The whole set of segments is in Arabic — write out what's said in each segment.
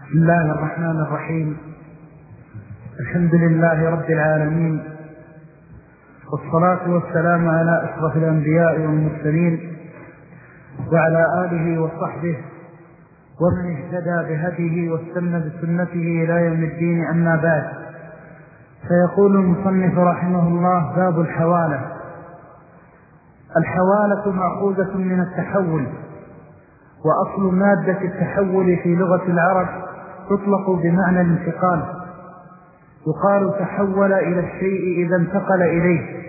بسم الله الرحمن الرحيم. الحمد لله رب العالمين، والصلاة والسلام على أشرف الأنبياء والمرسلين وعلى آله وصحبه ومن اهتدى بهديه واستنى بسنته إلى يوم الدين. أما بعد، فيقول المصنف رحمه الله: باب الحوالة. الحوالة مأخوذة من التحول، وأصل مادة التحول في لغة العرب تطلق بمعنى الانتقال، يقال تحول إلى الشيء إذا انتقل إليه.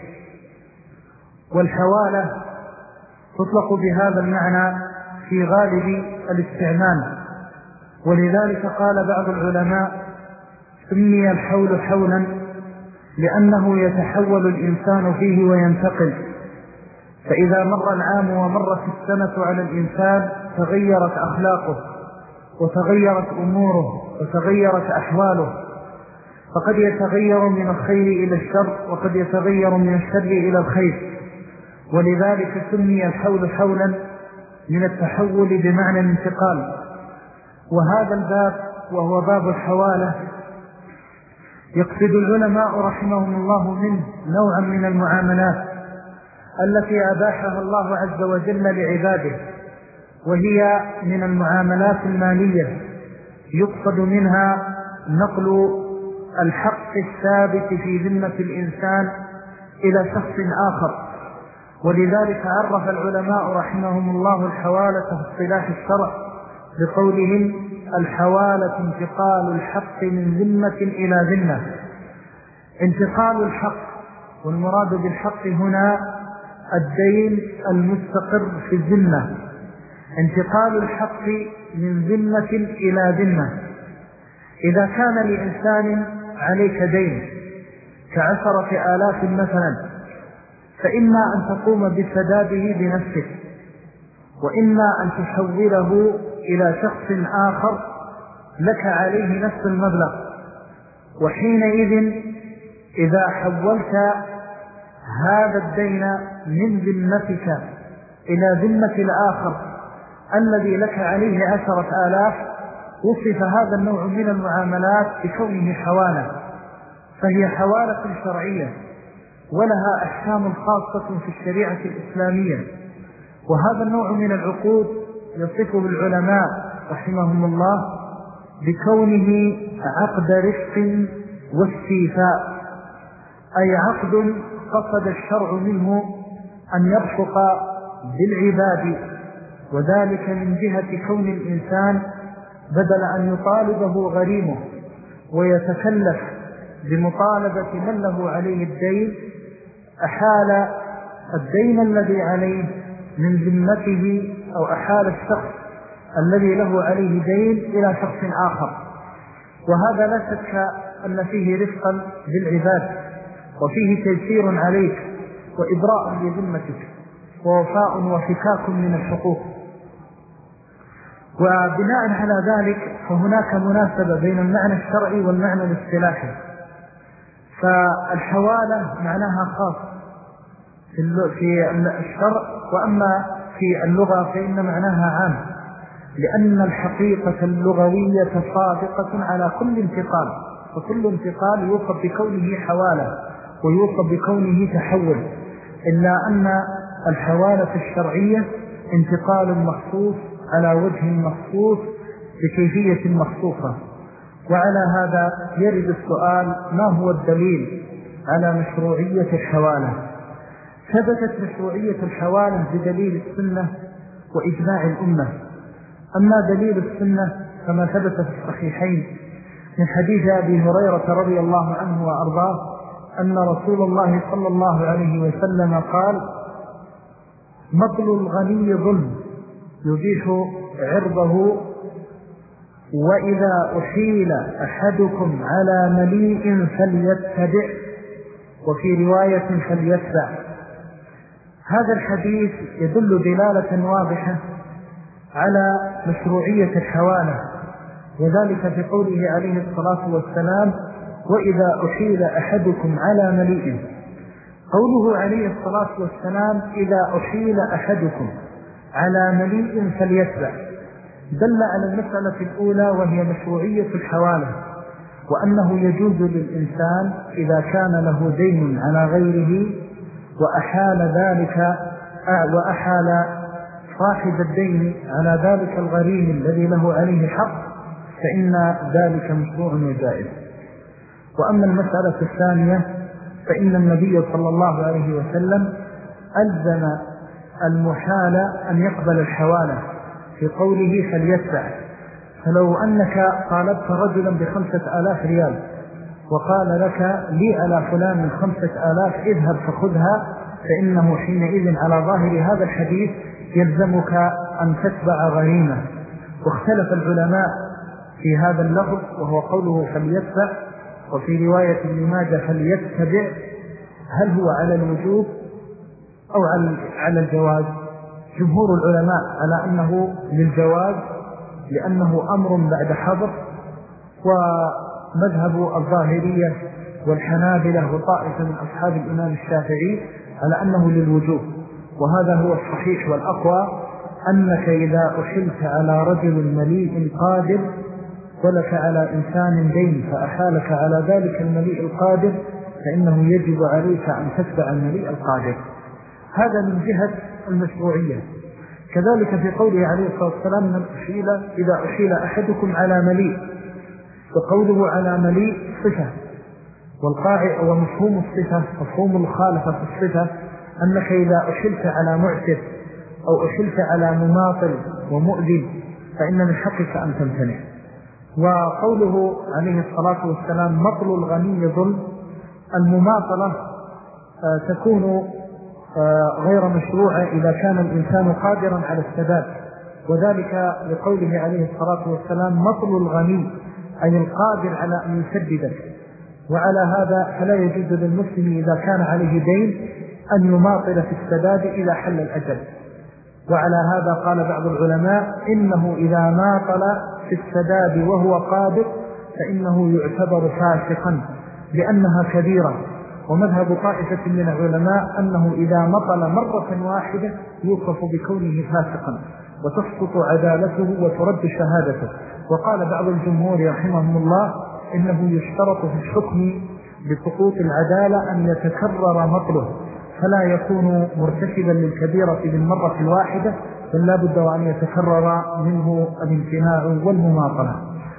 والحوالة تطلق بهذا المعنى في غالب الاستعمال، ولذلك قال بعض العلماء: سمي الحول حولا لأنه يتحول الإنسان فيه وينتقل، فإذا مر العام ومرت السنة على الإنسان تغيرت أخلاقه وتغيرت أموره وتغيرت أحواله، فقد يتغير من الخير إلى الشر، وقد يتغير من الشر إلى الخير. ولذلك سمي الحول حولا من التحول بمعنى الانتقال. وهذا الباب وهو باب الحوالة يقصد العلماء رحمهم الله منه نوعا من المعاملات التي أباحها الله عز وجل لعباده، وهي من المعاملات المالية، يقصد منها نقل الحق الثابت في ذمة الإنسان إلى شخص آخر. ولذلك عرف العلماء رحمهم الله الحوالة في اصطلاح الشرع بقولهم: الحوالة انتقال الحق من ذمة إلى ذمة. انتقال الحق، والمراد بالحق هنا الدين المستقر في الذمة، انتقال الحق من ذمة إلى ذمة. إذا كان لإنسان عليك دين ك10,000 مثلا، فإما أن تقوم بسداده بنفسك، وإما أن تحوله إلى شخص آخر لك عليه نفس المبلغ. وحينئذ إذا حولت هذا الدين من ذمتك إلى ذمة الآخر الذي لك عليه 10,000، وصف هذا النوع من المعاملات بكونه حوالة، فهي حوالة شرعية ولها أحكام خاصة في الشريعة الإسلامية. وهذا النوع من العقود يصفه العلماء رحمهم الله بكونه عقد رفق واستيفاء، أي عقد قصد الشرع منه أن يرفق بالعباد، وذلك من جهة كون الإنسان بدل أن يطالبه غريمه ويتكلف بمطالبة من له عليه الدين، أحال الدين الذي عليه من ذمته، أو أحال الشخص الذي له عليه دين إلى شخص آخر. وهذا لا شك أن فيه رفقا بالعباد، وفيه تيسير عليك وإبراء لذمتك ووفاء وفكاك من الحقوق. وبناء على ذلك فهناك مناسبة بين المعنى الشرعي والمعنى الاصطلاحي. فالحوالة معناها خاص في الشرع، وأما في اللغة فإن معناها عام، لأن الحقيقة اللغوية صادقة على كل انتقال، فكل انتقال يوصف بكونه حوالة ويوصف بكونه تحول، إلا أن الحوالة الشرعية انتقال مخصوص على وجه مخصوص بكيفية مخصوصة. وعلى هذا يرد السؤال: ما هو الدليل على مشروعية الحوالة؟ ثبتت مشروعية الحوالة بدليل السنة وإجماع الأمة. أما دليل السنة فما ثبت في الصحيحين من حديث أبي هريرة رضي الله عنه وأرضاه أن رسول الله صلى الله عليه وسلم قال: مطل الغني ظلم يبيح عرضه، وإذا أحيل أحدكم على مليء فليتبع، وفي رواية فليتبع. هذا الحديث يدل دلالة واضحة على مشروعية الحوالة، وذلك في قوله عليه الصلاة والسلام: وإذا أحيل أحدكم على مليء. قوله عليه الصلاة والسلام: إذا أحيل أحدكم على مليء فليتبع، دل على المسألة الأولى وهي مشروعية الحوالة، وأنه يجوز للإنسان إذا كان له دين على غيره وأحال صاحب الدين على ذلك الغريم الذي له عليه حق، فإن ذلك مشروع وجائز. وأما المسألة الثانية فإن النبي صلى الله عليه وسلم ألزم المحال أن يقبل الحوالة في قوله فليدفع. فلو أنك طالبت رجلا ب5,000 ريال وقال لك لي على فلان 5,000 اذهب فخذها، فإنه حينئذ على ظاهر هذا الحديث يلزمك أن تتبع غريمة. واختلف العلماء في هذا اللفظ وهو قوله فليدفع، وفي رواية ابن ماجه فليتبع، هل هو على الوجوب أو على الجواز؟ جمهور العلماء على أنه للجواز لأنه أمر بعد حظر، ومذهب الظاهرية والحنابلة وطائفة من أصحاب الإمام الشافعي على أنه للوجوب. وهذا هو الصحيح والأقوى، أنك إذا أحلت على رجل مليء قادر ولك على إنسان دين فأحالك على ذلك المليء القادر، فإنه يجب عليك أن تتبع المليء القادر. هذا من جهة المشروعية. كذلك في قوله عليه الصلاة والسلام إذا أحيل أحدكم على مليء، وقوله على مليء صفة، ومفهوم الصفة مفهوم الخالفة في الصفة أنك إذا أحلت على معتر أو أحلت على مماطل ومؤذن فإن من حقك أن تمتنع. وقوله عليه الصلاة والسلام مطل الغني ظلم، المماطلة تكون غير مشروعة إذا كان الإنسان قادرا على السداد، وذلك لقوله عليه الصلاة والسلام مطل الغني أي القادر على أن يسددك. وعلى هذا فلا يجوز للمسلم إذا كان عليه دين أن يماطل في السداد إذا حل الأجل. وعلى هذا قال بعض العلماء إنه إذا ماطل في السداد وهو قادر فإنه يعتبر فاسقا لأنها كبيرة. ومذهب طائفة من العلماء أنه إذا مطل مرة واحدة يوصف بكونه فاسقا وتسقط عدالته وترد شهادته. وقال بعض الجمهور رحمهم الله إنه يشترط في الحكم بسقوط العدالة أن يتكرر مطله، فلا يكون مرتكبا للكبيرة بالمرة الواحدة، بل لا بد أن يتكرر منه الامتناع والمماطلة.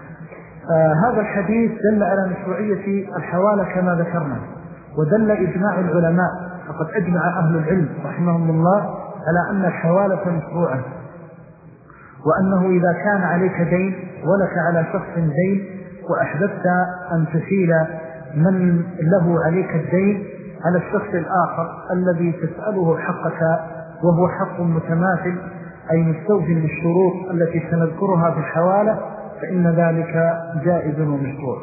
هذا الحديث دل على مشروعية الحوالة كما ذكرنا، ودل إجماع العلماء، فقد أجمع أهل العلم رحمهم الله على أن الحوالة مشروعة، وأنه إذا كان عليك دين ولك على شخص دين وأحببت أن تشيل من له عليك الدين على الشخص الآخر الذي تسأله حقك وهو حق متماثل أي مستوفٍ للشروط التي سنذكرها في الحوالة، فإن ذلك جائز ومشروع.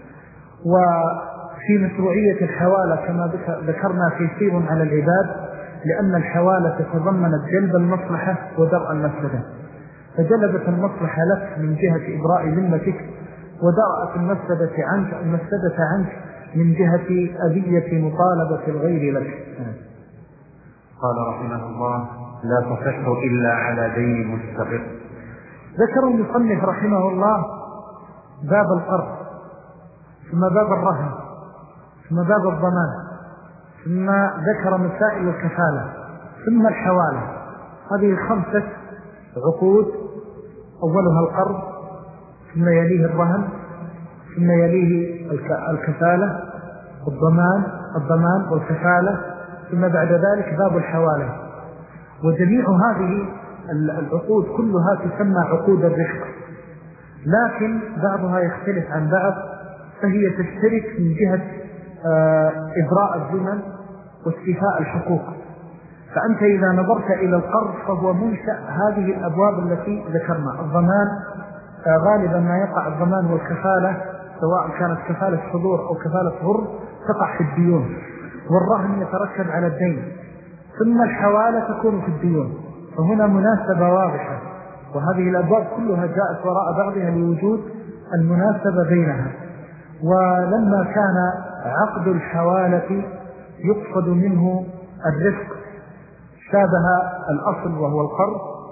وفي مشروعية الحوالة كما ذكرنا تيسير على العباد، لأن الحوالة تتضمنت جلب المصلحة ودرء المفسدة، فجلبت المصلحة لك من جهة إبراء ذمتك، ودرأت المفسدة عنك من جهة أذية مطالبة الغير لك. قال رحمه الله لا تصح إلا على دين مستقر. ذكر المصنف رحمه الله باب القرض، ثم باب الرهن، ثم باب الضمان، ثم ذكر مسائل الكفالة، ثم الحوالة. هذه 5 عقود، أولها القرض، ثم يليه الرهن، ثم يليه الكفالة، الضمان والكفالة، ثم بعد ذلك باب الحوالة. وجميع هذه العقود كلها تسمى عقود الرفق، لكن بعضها يختلف عن بعض، فهي تشترك من جهة إبراء الذمم واستيفاء الحقوق. فأنت إذا نظرت إلى القرض فهو منشأ هذه الأبواب التي ذكرنا. الضمان غالبا ما يقع الضمان والكفالة، سواء كانت كفالة صدور أو كفالة غر، تقع في الديون، والرهن يتركب على الدين، ثم الحوالة تكون في الديون. فهنا مناسبة واضحة، وهذه الأبواب كلها جاءت وراء بعضها لوجود المناسبة بينها. ولما كان عقد الحوالة يقصد منه الرفق شابه الأصل وهو القرض،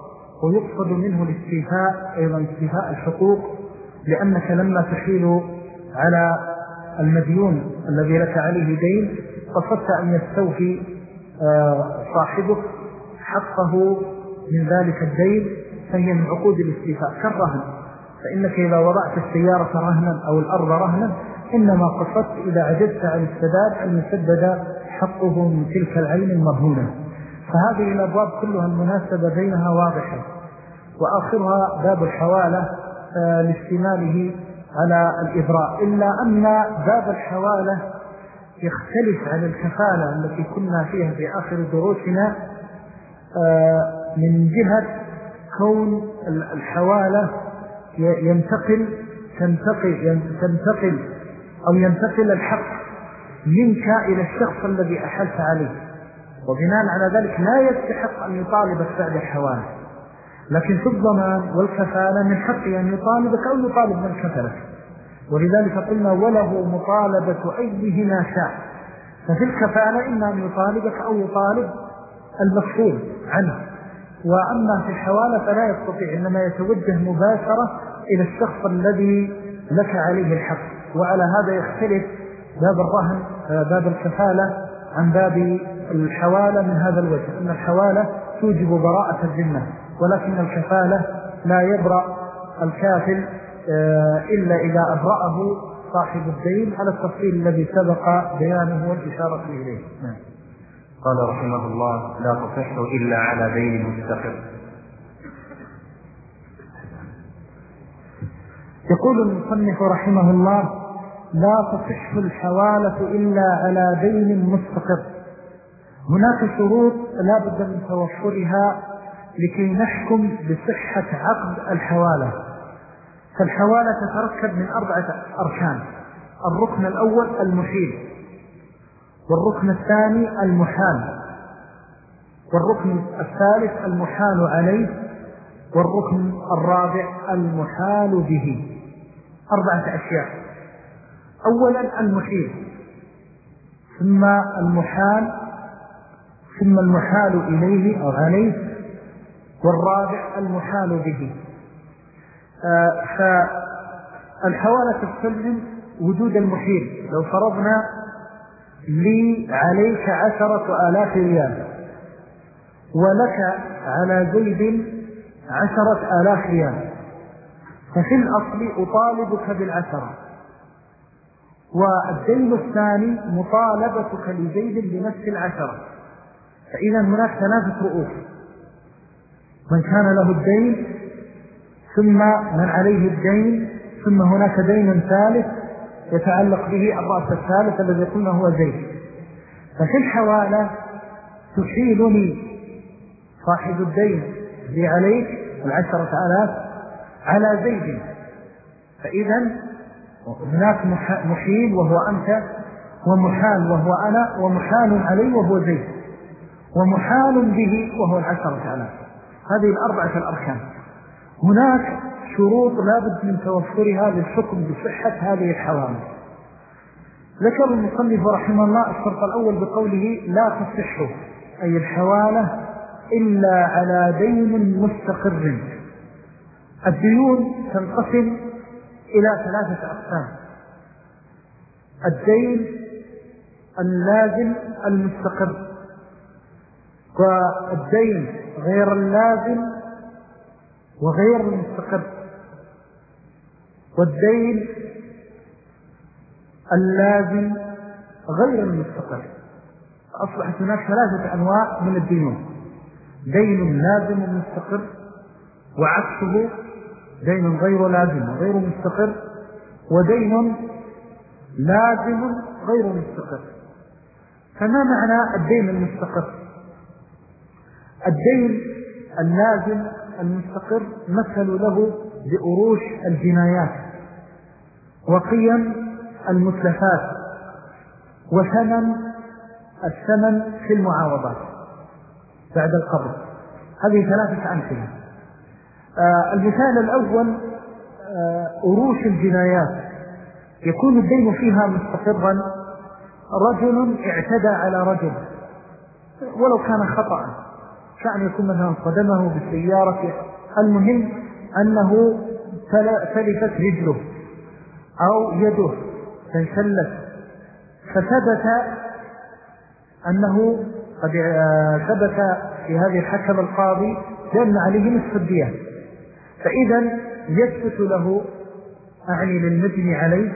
ويقصد منه الاستيفاء، أيضا استيفاء الحقوق، لأنك لما تحيل على المديون الذي لك عليه دين قصدت أن يستوفي صاحبك حقه من ذلك الدين، فهي من عقود الاستيفاء كالرهن. فإنك إذا وضعت السيارة رهنا أو الأرض رهنا إنما قصدت إذا عجزت عن السداد أن يسدد حقه من تلك العين المرهونة. فهذه الأبواب كلها المناسبة بينها واضحة. وآخرها باب الحوالة لاستماله على الإبراء، إلا أن باب الحوالة يختلف عن الكفالة التي كنا فيها في آخر دروسنا من جهة كون الحوالة ينتقل الحق منك إلى الشخص الذي أحلت عليه، وبناء على ذلك لا يستحق أن يطالبك بعد الحوالة. لكن في الضمان والكفالة من حقه أن يطالبك أو يطالب من كفلك، ولذلك قلنا وله مطالبة أيهما شاء. ففي الكفالة إما أن يطالبك أو يطالب المكفول عنه، وأما في الحوالة فلا يستطيع، إنما يتوجه مباشرة إلى الشخص الذي لك عليه الحق. وعلى هذا يختلف باب الرهن باب الكفالة عن باب الحوالة من هذا الوجه، أن الحوالة توجب براءة الذمة، ولكن الكفالة لا يبرأ الكافل إلا إذا أبرأه صاحب الدين، على التفصيل الذي سبق بيانه والإشارة إليه. قال رحمه الله: لا تصح إلا على دين مستقر. يقول المصنف رحمه الله: لا تصح الحوالة إلا على دين مستقر. هناك شروط لا بد من توفرها لكي نحكم بصحة عقد الحوالة. فالحوالة تتركب من 4 أركان: الركن الأول المحيل، والركن الثاني المحال، والركن الثالث المحال عليه، والركن الرابع المحال به. 4 أشياء: أولا المحيل، ثم المحال، ثم المحال إليه أو عليه، والرابع المحال به. فالحوالة تستلزم وجود المحيل. لو فرضنا لي عليك 10,000 ريال ولك على زيد 10,000 ريال، ففي الأصل أطالبك بال10، والدين الثاني مطالبتك لزيد بنفس 10. فإذا هناك 3 رؤوس: من كان له الدين، ثم من عليه الدين، ثم هناك دين ثالث يتعلق به الرأس الثالث الذي قلنا هو زيد. ففي الحوالة تحيلني صاحب الدين لي عليك 10,000 على زيد، فإذا هناك محيل وهو أنت، ومحال وهو أنا، ومحال عليه وهو زيد، ومحال به وهو 10,000. هذه 4 الأركان. هناك شروط لابد من توفرها للحكم بصحة هذه الحوالة. ذكر المصنف رحمه الله الشرط الأول بقوله: لا تصح أي الحوالة إلا على دين مستقر. الديون تنقسم إلى 3 أقسام: الدين اللازم المستقر، والدين غير اللازم وغير المستقر، والدين اللازم غير المستقر. أصبحت هناك 3 أنواع من الديون: دين لازم ومستقر، وعكسه دين غير لازم وغير مستقر، ودين لازم غير مستقر. فما معنى الدين المستقر؟ الدين اللازم المستقر مثل له بأروش الجنايات، وقيم المتلفات، الثمن في المعاوضات بعد القبض. هذه 3 أمثلة. المثال الأول أروش الجنايات، يكون الدين فيها مستقرا: رجل اعتدى على رجل ولو كان خطأ، كان يكون مثلا صدمه بالسيارة المهم أنه تلفت رجله أو يده تنشلت، فثبت أنه قد ثبت في هذه الحكم القاضي بأن عليه نصف الدية، فإذا يثبت له أعني للمجني عليه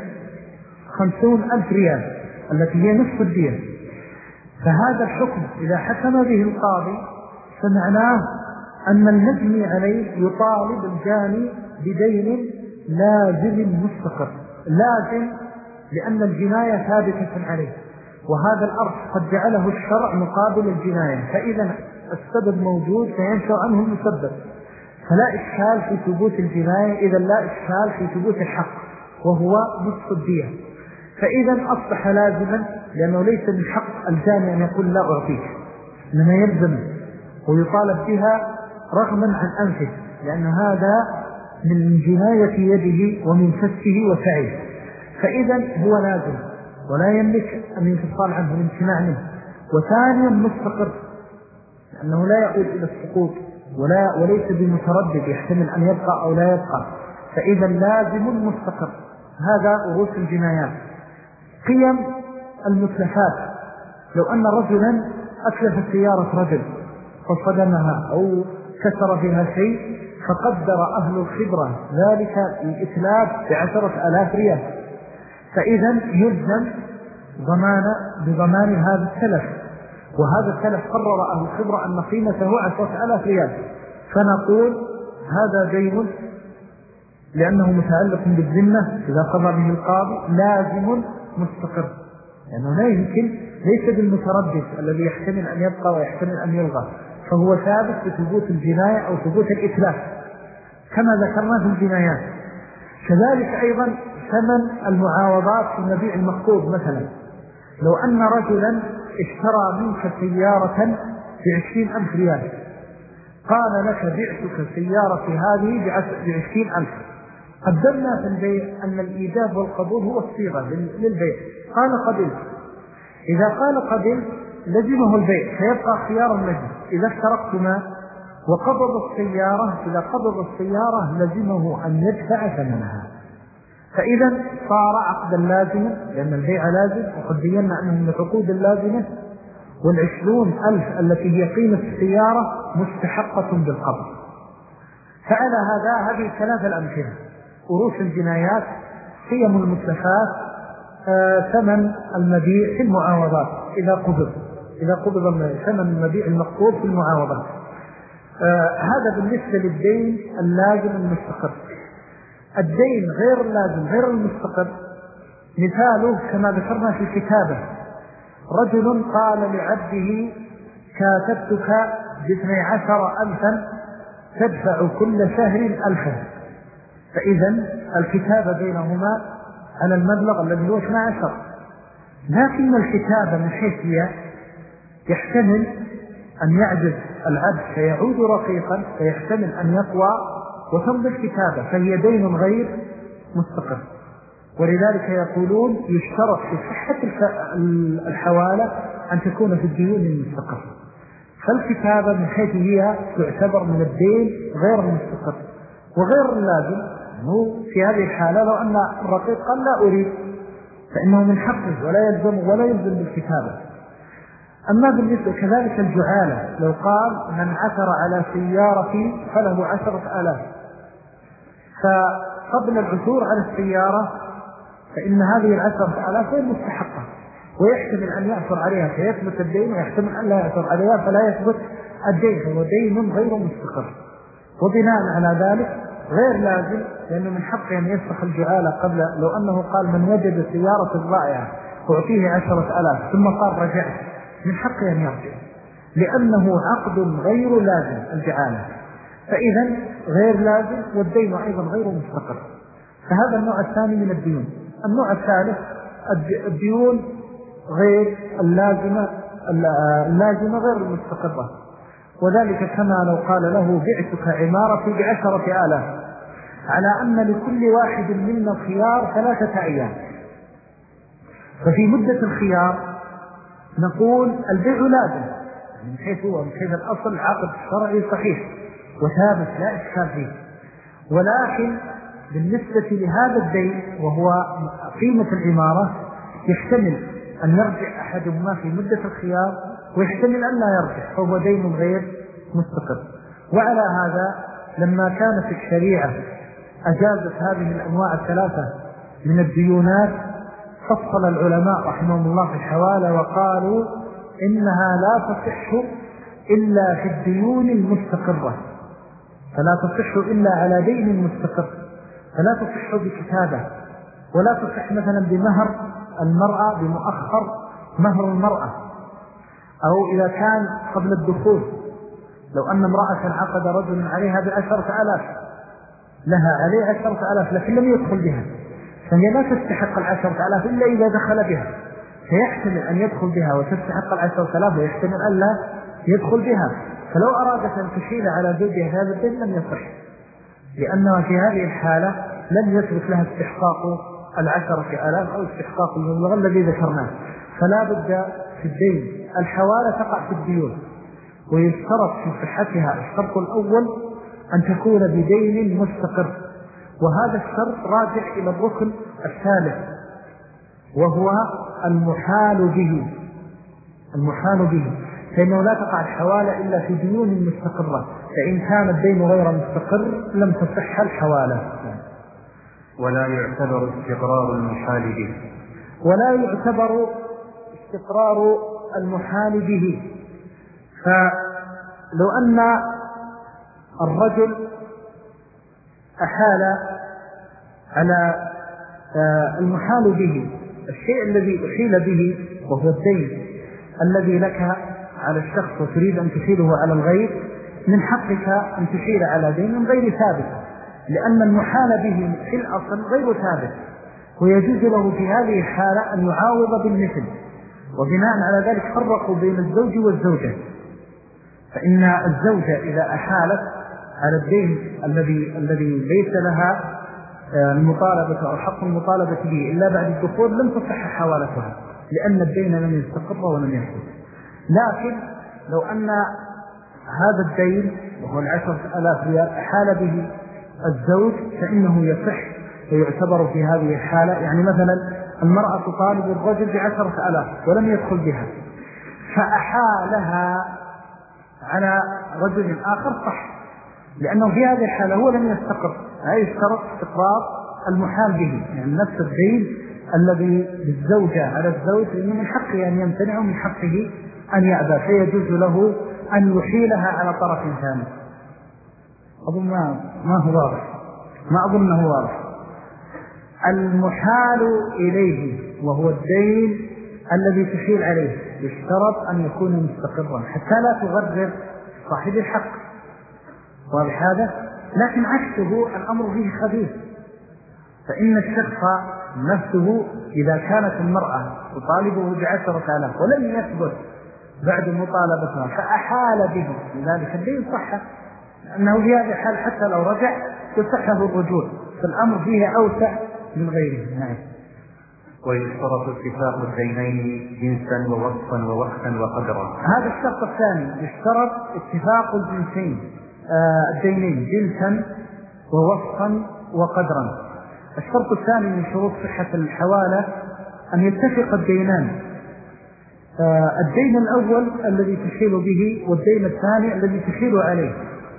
50,000 ريال التي هي نصف الدية. فهذا الحكم إذا حكم به القاضي فمعناه أن المجني عليه يطالب الجاني بدين لازم مستقر، لازم لأن الجناية ثابتة عليه، وهذا الأرض قد جعله الشرع مقابل الجناية، فإذا السبب موجود فينشأ عنه المسبب، فلا إشكال في ثبوت الجناية، إذا لا إشكال في ثبوت الحق وهو نصف الدية. فإذا أصبح لازما، لأنه ليس من حق الجاني أن يقول لا أعطيك، إنما يلزم ويطالب بها رغما عن أنفه، لأن هذا من جناية يده ومن كسبه وسعيه، فإذا هو لازم ولا يملك أن ينفصل عنه الامتناع منه. وثانيا مستقر، لأنه لا يعود إلى السقوط وليس بمتردد يحتمل أن يبقى أو لا يبقى، فإذا لازم مستقر. هذا أروس الجنايات. قيم المتلفات، لو أن رجلا أتلف سيارة رجل فصدمها أو كسر فيها شيء، فقدر أهل الخبرة ذلك الإتلاف ب10,000 ريال، فإذا يلزم بضمان هذا التلف، وهذا التلف قرر أهل الخبرة أن قيمته 10,000 ريال، فنقول هذا دين لأنه متعلق بالذمة إذا قضى به القاضي لازم مستقر، لأنه لا يمكن، ليس بالمتردد الذي يحتمل أن يبقى ويحتمل أن يلغى، فهو ثابت بثبوت الجناية أو ثبوت الإتلاف كما ذكرنا في الجنايات. كذلك أيضا ثمن المعاوضات في المبيع المقبوض، مثلا لو أن رجلا اشترى منك سيارة ب20,000 ريال، قال لك بعتك سيارتي هذه ب20,000، قدمنا في البيع أن الإيجاب والقبول هو الصيغة للبيع، قال قبلت، إذا قال قبلت لزمه البيع فيبقى خيار المجلس، إذا اشتركتما وقبض السيارة، إذا قبض السيارة لزمه أن يدفع ثمنها، فإذا صار عقدا لازما لأن البيع لازم، وقد بينا أنه من العقود اللازمة، 20,000 التي هي قيمة السيارة مستحقة بالقبض. فعلى هذه 3 الأمثلة: أروس الجنايات، قيم المتلفات، ثمن المبيع في المعاوضات إذا قبض ثمن المبيع المقبوض في المعاوضات. هذا بالنسبة للدين اللازم المستقر. الدين غير اللازم غير المستقر مثاله كما ذكرنا في الكتابة: رجل قال لعبده كاتبتك ب12,000 تدفع كل شهر 1,000، فإذا الكتابة بينهما على المبلغ الذي هو 12، لكن الكتابة من حيث يحتمل أن يعجز العبد فيعود رقيقا، فيحتمل أن يقوى وتمضي الكتابة، فهي دين غير مستقر. ولذلك يقولون يشترط في صحة الحوالة أن تكون في الديون المستقر، فالكتابة من حيث هي تعتبر من الدين غير المستقر وغير اللازم. في هذه الحالة لو أن الرقيق قال لا أريد فإنه من حقه ولا يلزم بالكتابة. أما بالنسبة كذلك الجعالة، لو قال من عثر على سيارتي فله 10,000، فقبل العثور على السيارة فإن هذه 10,000 غير مستحقة، ويحتمل أن يعثر عليها فيثبت الدين، ويحتمل أن لا يعثر عليها فلا يثبت الدين، هو دين غير مستقر. وبناء على ذلك غير لازم، لأنه من حقه أن يفسخ الجعالة قبل، لو أنه قال من وجد سيارة ضائعة أعطيه 10,000 ثم قال رجعت، من حقه أن يرجع، لأنه عقد غير لازم الجعالة، فإذا غير لازم والدين أيضا غير مستقر. فهذا النوع الثاني من الديون. النوع الثالث الديون غير اللازمة غير المستقرة، وذلك كما لو قال له بعتك عمارتي ب10,000، على أن لكل واحد منا الخيار 3 أيام، ففي مدة الخيار نقول البيع لازم من حيث الأصل العقد الشرعي صحيح، وثابت لا إشكال فيه. ولكن بالنسبة لهذا الدين وهو قيمة العمارة يحتمل أن يرجع أحدهما في مدة الخيار ويحتمل أن لا يرجع، فهو دين غير مستقر. وعلى هذا لما كانت الشريعة أجازت هذه الأنواع الثلاثة من الديونات فصل العلماء رحمهم الله في الحوالة وقالوا إنها لا تصح إلا في الديون المستقرة، فلا تصح إلا على دين مستقر، فلا تصح بكتابة، ولا تصح مثلا بمهر المرأة بمؤخر مهر المرأة، أو إذا كان قبل الدخول لو أن امرأة عقد رجل عليها ب10,000 لها عليه 10,000 لكن لم يدخل بها، فهي لا تستحق 10,000 إلا إذا دخل بها، فيحتمل أن يدخل بها وتستحق 10,000 ويحتمل أن لا يدخل بها. فلو أرادت أن تشيل على زوجها هذا الدين لم يصح، لأنها في هذه الحالة لم يثبت لها استحقاق 10,000 أو استحقاق المبلغ الذي ذكرناه. فلا بد في الدين الحوالة تقع في الديون، ويشترط في صحتها الشرط الأول أن تكون بدين مستقر، وهذا الشرط راجع إلى الركن الثالث وهو المحال به. المحال به فإنه لا تقع الحوالة إلا في ديون مستقرة، فإن كان الدين غير مستقر لم تصح الحوالة. ولا يعتبر استقرار المحال به، ولا يعتبر استقرار المحال به. فلو أن الرجل أحال على المحال به، الشيء الذي أحيل به وهو الدين الذي لك على الشخص وتريد أن تحيله على الغير، من حقك أن تحيل على دين غير ثابت، لأن المحال به في الأصل غير ثابت، ويجوز له في هذه الحالة أن يعاوض بالمثل. وبناء على ذلك فرقوا بين الزوج والزوجة، فإن الزوجة إذا أحالت على الدين الذي ليس لها المطالبة أو حق المطالبة به إلا بعد الدخول لم تصح حوالتها، لأن الدين لم يستقر ولم يثبت. لكن لو أن هذا الدين وهو 10,000 ريال أحال به الزوج فإنه يصح ويعتبر في هذه الحالة. يعني مثلا المرأة تطالب الرجل ب10,000 ولم يدخل بها، فأحالها على رجل آخر صح، لأنه في هذه الحالة هو لم يستقر، هذا يشترط استقرار المحال به، يعني نفس الدين الذي بالزوجة على الزوج لأنه من حقه أن يمتنع ومن حقه أن يأبى، فيجوز له أن يحيلها على طرف ثاني. أظن ما هو واضح، ما أظنه واضح. المحال إليه وهو الدين الذي تحيل عليه يشترط أن يكون مستقرا حتى لا تغرر صاحب الحق، واضح هذا؟ لكن عكسه الأمر فيه خبيث، فإن الشخص نفسه إذا كانت المرأة تطالبه ب10,000 ولم يثبت بعد مطالبتها فأحال به، لذلك الدين صح، أنه في هذه الحال حتى لو رجع يصحه الرجوع، فالأمر فيه أوسع من غيره. نعم. ويشترط اتفاق الدينين جنسا ووصفا ووقتا وقدرا. هذا الشرط الثاني، يشترط اتفاق الجنسين الدينين جنسا ووصفا وقدرا. الشرط الثاني من شروط صحة الحوالة أن يتفق الدينان، الدين الأول الذي تحيل به والدين الثاني الذي تحيل عليه،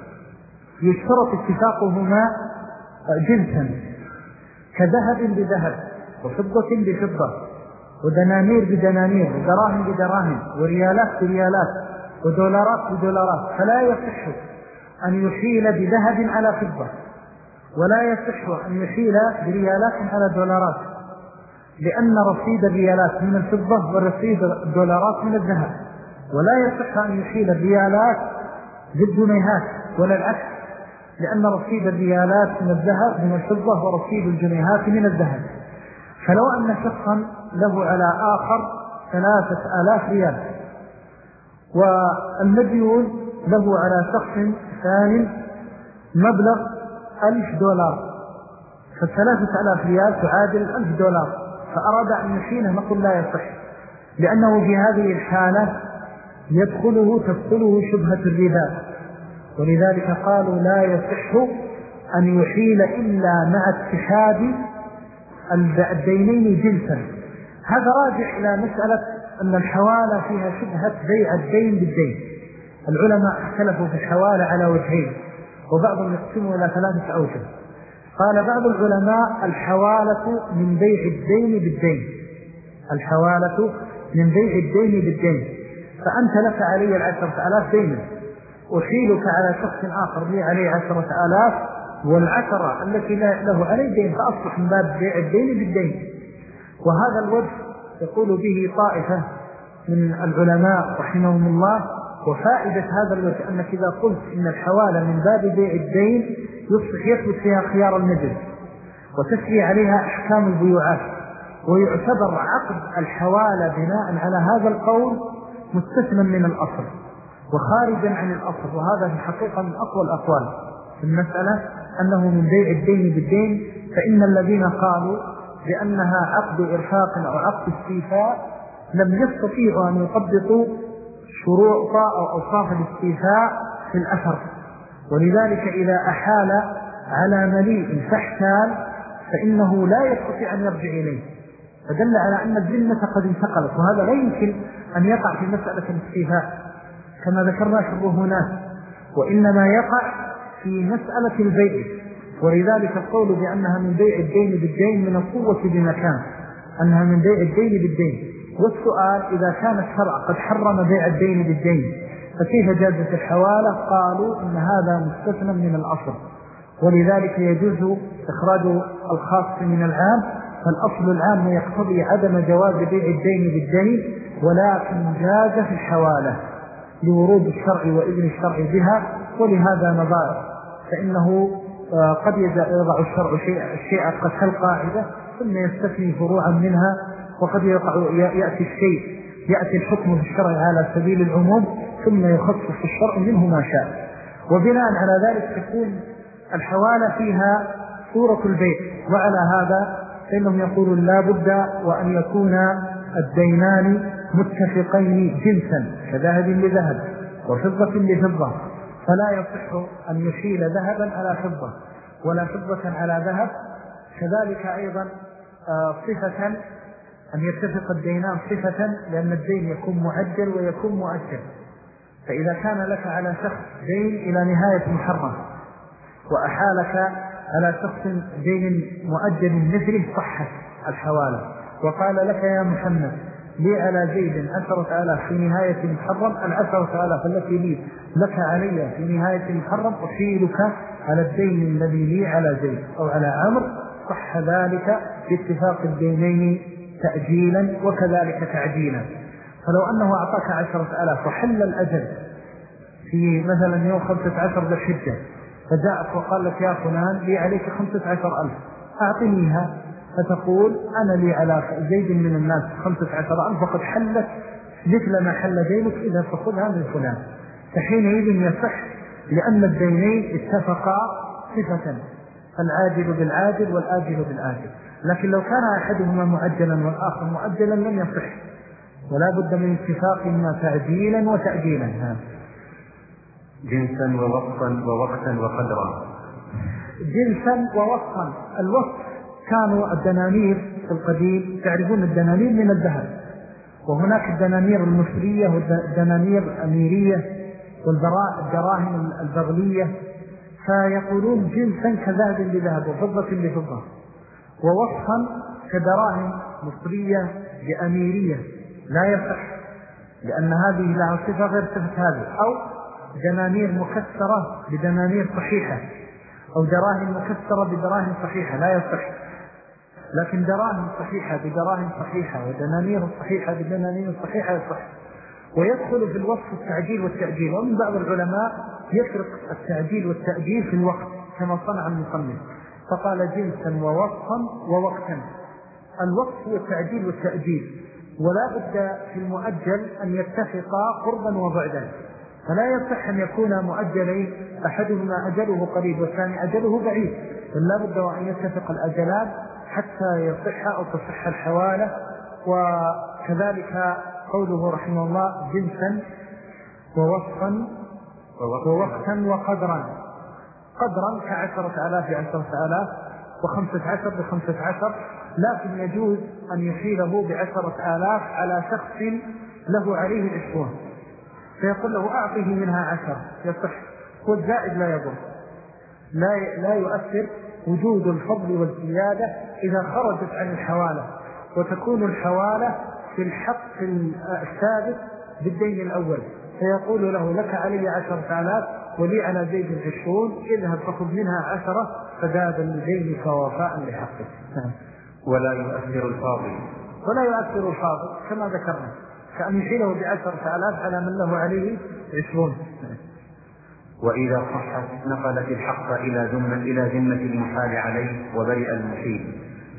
يشترط اتفاقهما جنسا كذهب بذهب وفضة بفضة ودنانير بدنانير ودراهم بدراهم وريالات بريالات ودولارات بدولارات، فلا يصح أن يحيل بذهب على فضة، ولا يصح أن يحيل بريالات على دولارات، لأن رصيد الريالات من الفضة ورصيد الدولارات من الذهب، ولا يصح أن يحيل الريالات بالجنيهات ولا العكس، لأن رصيد الريالات من الذهب من الفضة ورصيد الجنيهات من الذهب. فلو أن شخصا له على آخر 3,000 ريال والمديون له على شخص ثاني مبلغ 1,000 دولار، ف3,000 ريال تعادل 1,000 دولار، فأراد أن يحيله نقول لا يصح، لأنه في هذه الحالة تدخله شبهة الربا، ولذلك قالوا لا يصح أن يحيل إلا مع اتحاد الدينين جنسا. هذا راجع إلى مسألة أن الحوالة فيها شبهة بيع الدين بالدين. العلماء اختلفوا في الحوالة على وجهين، وبعضهم يقسموا إلى 3 أوجه. قال بعض العلماء الحوالة من بيع الدين بالدين، الحوالة من بيع الدين بالدين، فأنت لك علي 10,000 دينا، أحيلك على شخص آخر لي عليه 10,000، والعشرة التي له علي دين فأصبح من باب بيع الدين بالدين. وهذا الوجه يقول به طائفة من العلماء رحمهم الله. وفائدة هذا الوجه أنك إذا قلت إن الحوالة من باب بيع الدين يثبت فيها خيار المجلس وتسري عليها أحكام البيوعات، ويعتبر عقد الحوالة بناء على هذا القول مستثنى من الأصل وخارجا عن الأصل. وهذا في الحقيقة من أقوى الأقوال في المسألة، أنه من بيع الدين بالدين. فإن الذين قالوا بأنها عقد إرفاق أو عقد استيفاء لم يستطيعوا أن يطبقوا شروط أو أوصاف الاستيفاء في الأثر، ولذلك إذا أحال على مليء فاحتال فإنه لا يستطيع أن يرجع إليه، فدل على أن الذمة قد انتقلت. وهذا لا يمكن أن يقع في مسألة الاستيفاء كما ذكرنا في الرهونات، وإنما يقع في مسألة البيع. ولذلك القول بأنها من بيع الدين بالدين من القوة بمكان، أنها من بيع الدين بالدين. والسؤال إذا كان الشرع قد حرم بيع الدين بالدين فكيف جازت الحوالة؟ قالوا إن هذا مستثنى من الأصل، ولذلك يجوز إخراج الخاص من العام، فالأصل العام يقتضي عدم جواز بيع الدين بالدين، ولكن جاز في الحوالة لورود الشرع وإذن الشرع بها. ولهذا نظائر، فإنه قد يضع الشرع الشيء قد كالقاعدة ثم يستثني فروعا منها، وقد يأتي الحكم في الشرع على سبيل العموم ثم يخصص الشرع منه ما شاء. وبناء على ذلك تكون الحوالة فيها صورة البيع. وعلى هذا فإنهم يقولون لا بد وأن يكون الدينان متفقين جنسا كذهب لذهب وفضة لفضة، فلا يصح أن يشيل ذهبا على فضة ولا فضة على ذهب. كذلك أيضا صفة أن يتفق الدينان صفة، لأن الدين يكون معجل ويكون مؤجل. فإذا كان لك على شخص دين إلى نهاية محرم وأحالك على شخص دين مؤجل مثله صحت الحوالة، وقال لك يا محمد لي على زيد 10,000 في نهاية محرم، 10,000 التي لي لك علي في نهاية محرم أحيلك على الدين الذي لي على زيد أو على عمرو، صح ذلك باتفاق الدينين تأجيلا وكذلك تعجيلا. فلو أنه أعطاك 10,000 وحل الأجل في مثلا يوم 15 ذي الحجة، فجاءك وقال لك يا فلان لي عليك 15,000 أعطنيها، فتقول أنا لي على زيد من الناس 15,000 وقد حلت مثل ما حل دينك، إذا فخذها من فلان. فحينئذ يصح، لأن الدينين اتفقا صفة، فالعاجل بالعاجل والآجل بالآجل. لكن لو كان أحدهما معجلا والآخر مؤجلا لم يصح، ولا بد من اتفاق ما تعجيلا وتأجيلا. جنسا ووصفا ووقتا وقدرا. جنسا ووصفا. الوصف كانوا الدنانير في القديم تعرفون الدنانير من الذهب، وهناك الدنانير المصرية والدنانير الأميرية والدراهم البغلية، فيقولون جنسا كذهب لذهب وفضة لفضة، ووصفا كدراهم مصرية بأميرية لا يصح، لأن هذه لها صفة غير صفة هذه. أو دنانير مكسرة بدنانير صحيحة، أو دراهم مكسرة بدراهم صحيحة لا يصح. لكن دراهم صحيحة بدراهم صحيحة ودنانير صحيحة بدنانير صحيحة يصح. ويدخل في الوصف التعجيل والتأجيل. ومن بعض العلماء يفرق التعجيل والتأجيل في الوقت كما صنع المصنف، فقال جنسا ووصفا ووقتا. الوقت هو التعجيل والتأجيل، ولا بد في المؤجل أن يتفقا قربا وبعدا، فلا يصح أن يكون مؤجلين أحدهما أجله قريب والثاني أجله بعيد، بل لا بد وأن يتفق الأجلان حتى يصح أو تصح الحوالة. وكذلك قوله رحمه الله جنسا ووصفا ووقتا وقدرا. قدرا ك10,000 ب10,000 و15 ب15، لكن يجوز أن يحيله ب10,000 على شخص له عليه 20، فيقول له أعطيه منها 10 يصح، والزائد لا يضر، لا يؤثر وجود الفضل والزيادة إذا خرجت عن الحوالة، وتكون الحوالة في الحق الثابت بالدين الأول، فيقول له لك علي 10,000 ولي على زيد 20، اذهب فخذ منها 10 فزاد لدينك ووفاء لحقك. ولا يؤثر الفاضل كما ذكرنا، كأن يحيله ب10,000 على من له عليه 20. وإذا صحت نقلت الحق إلى ذمة المحال عليه وبرئ المحيل.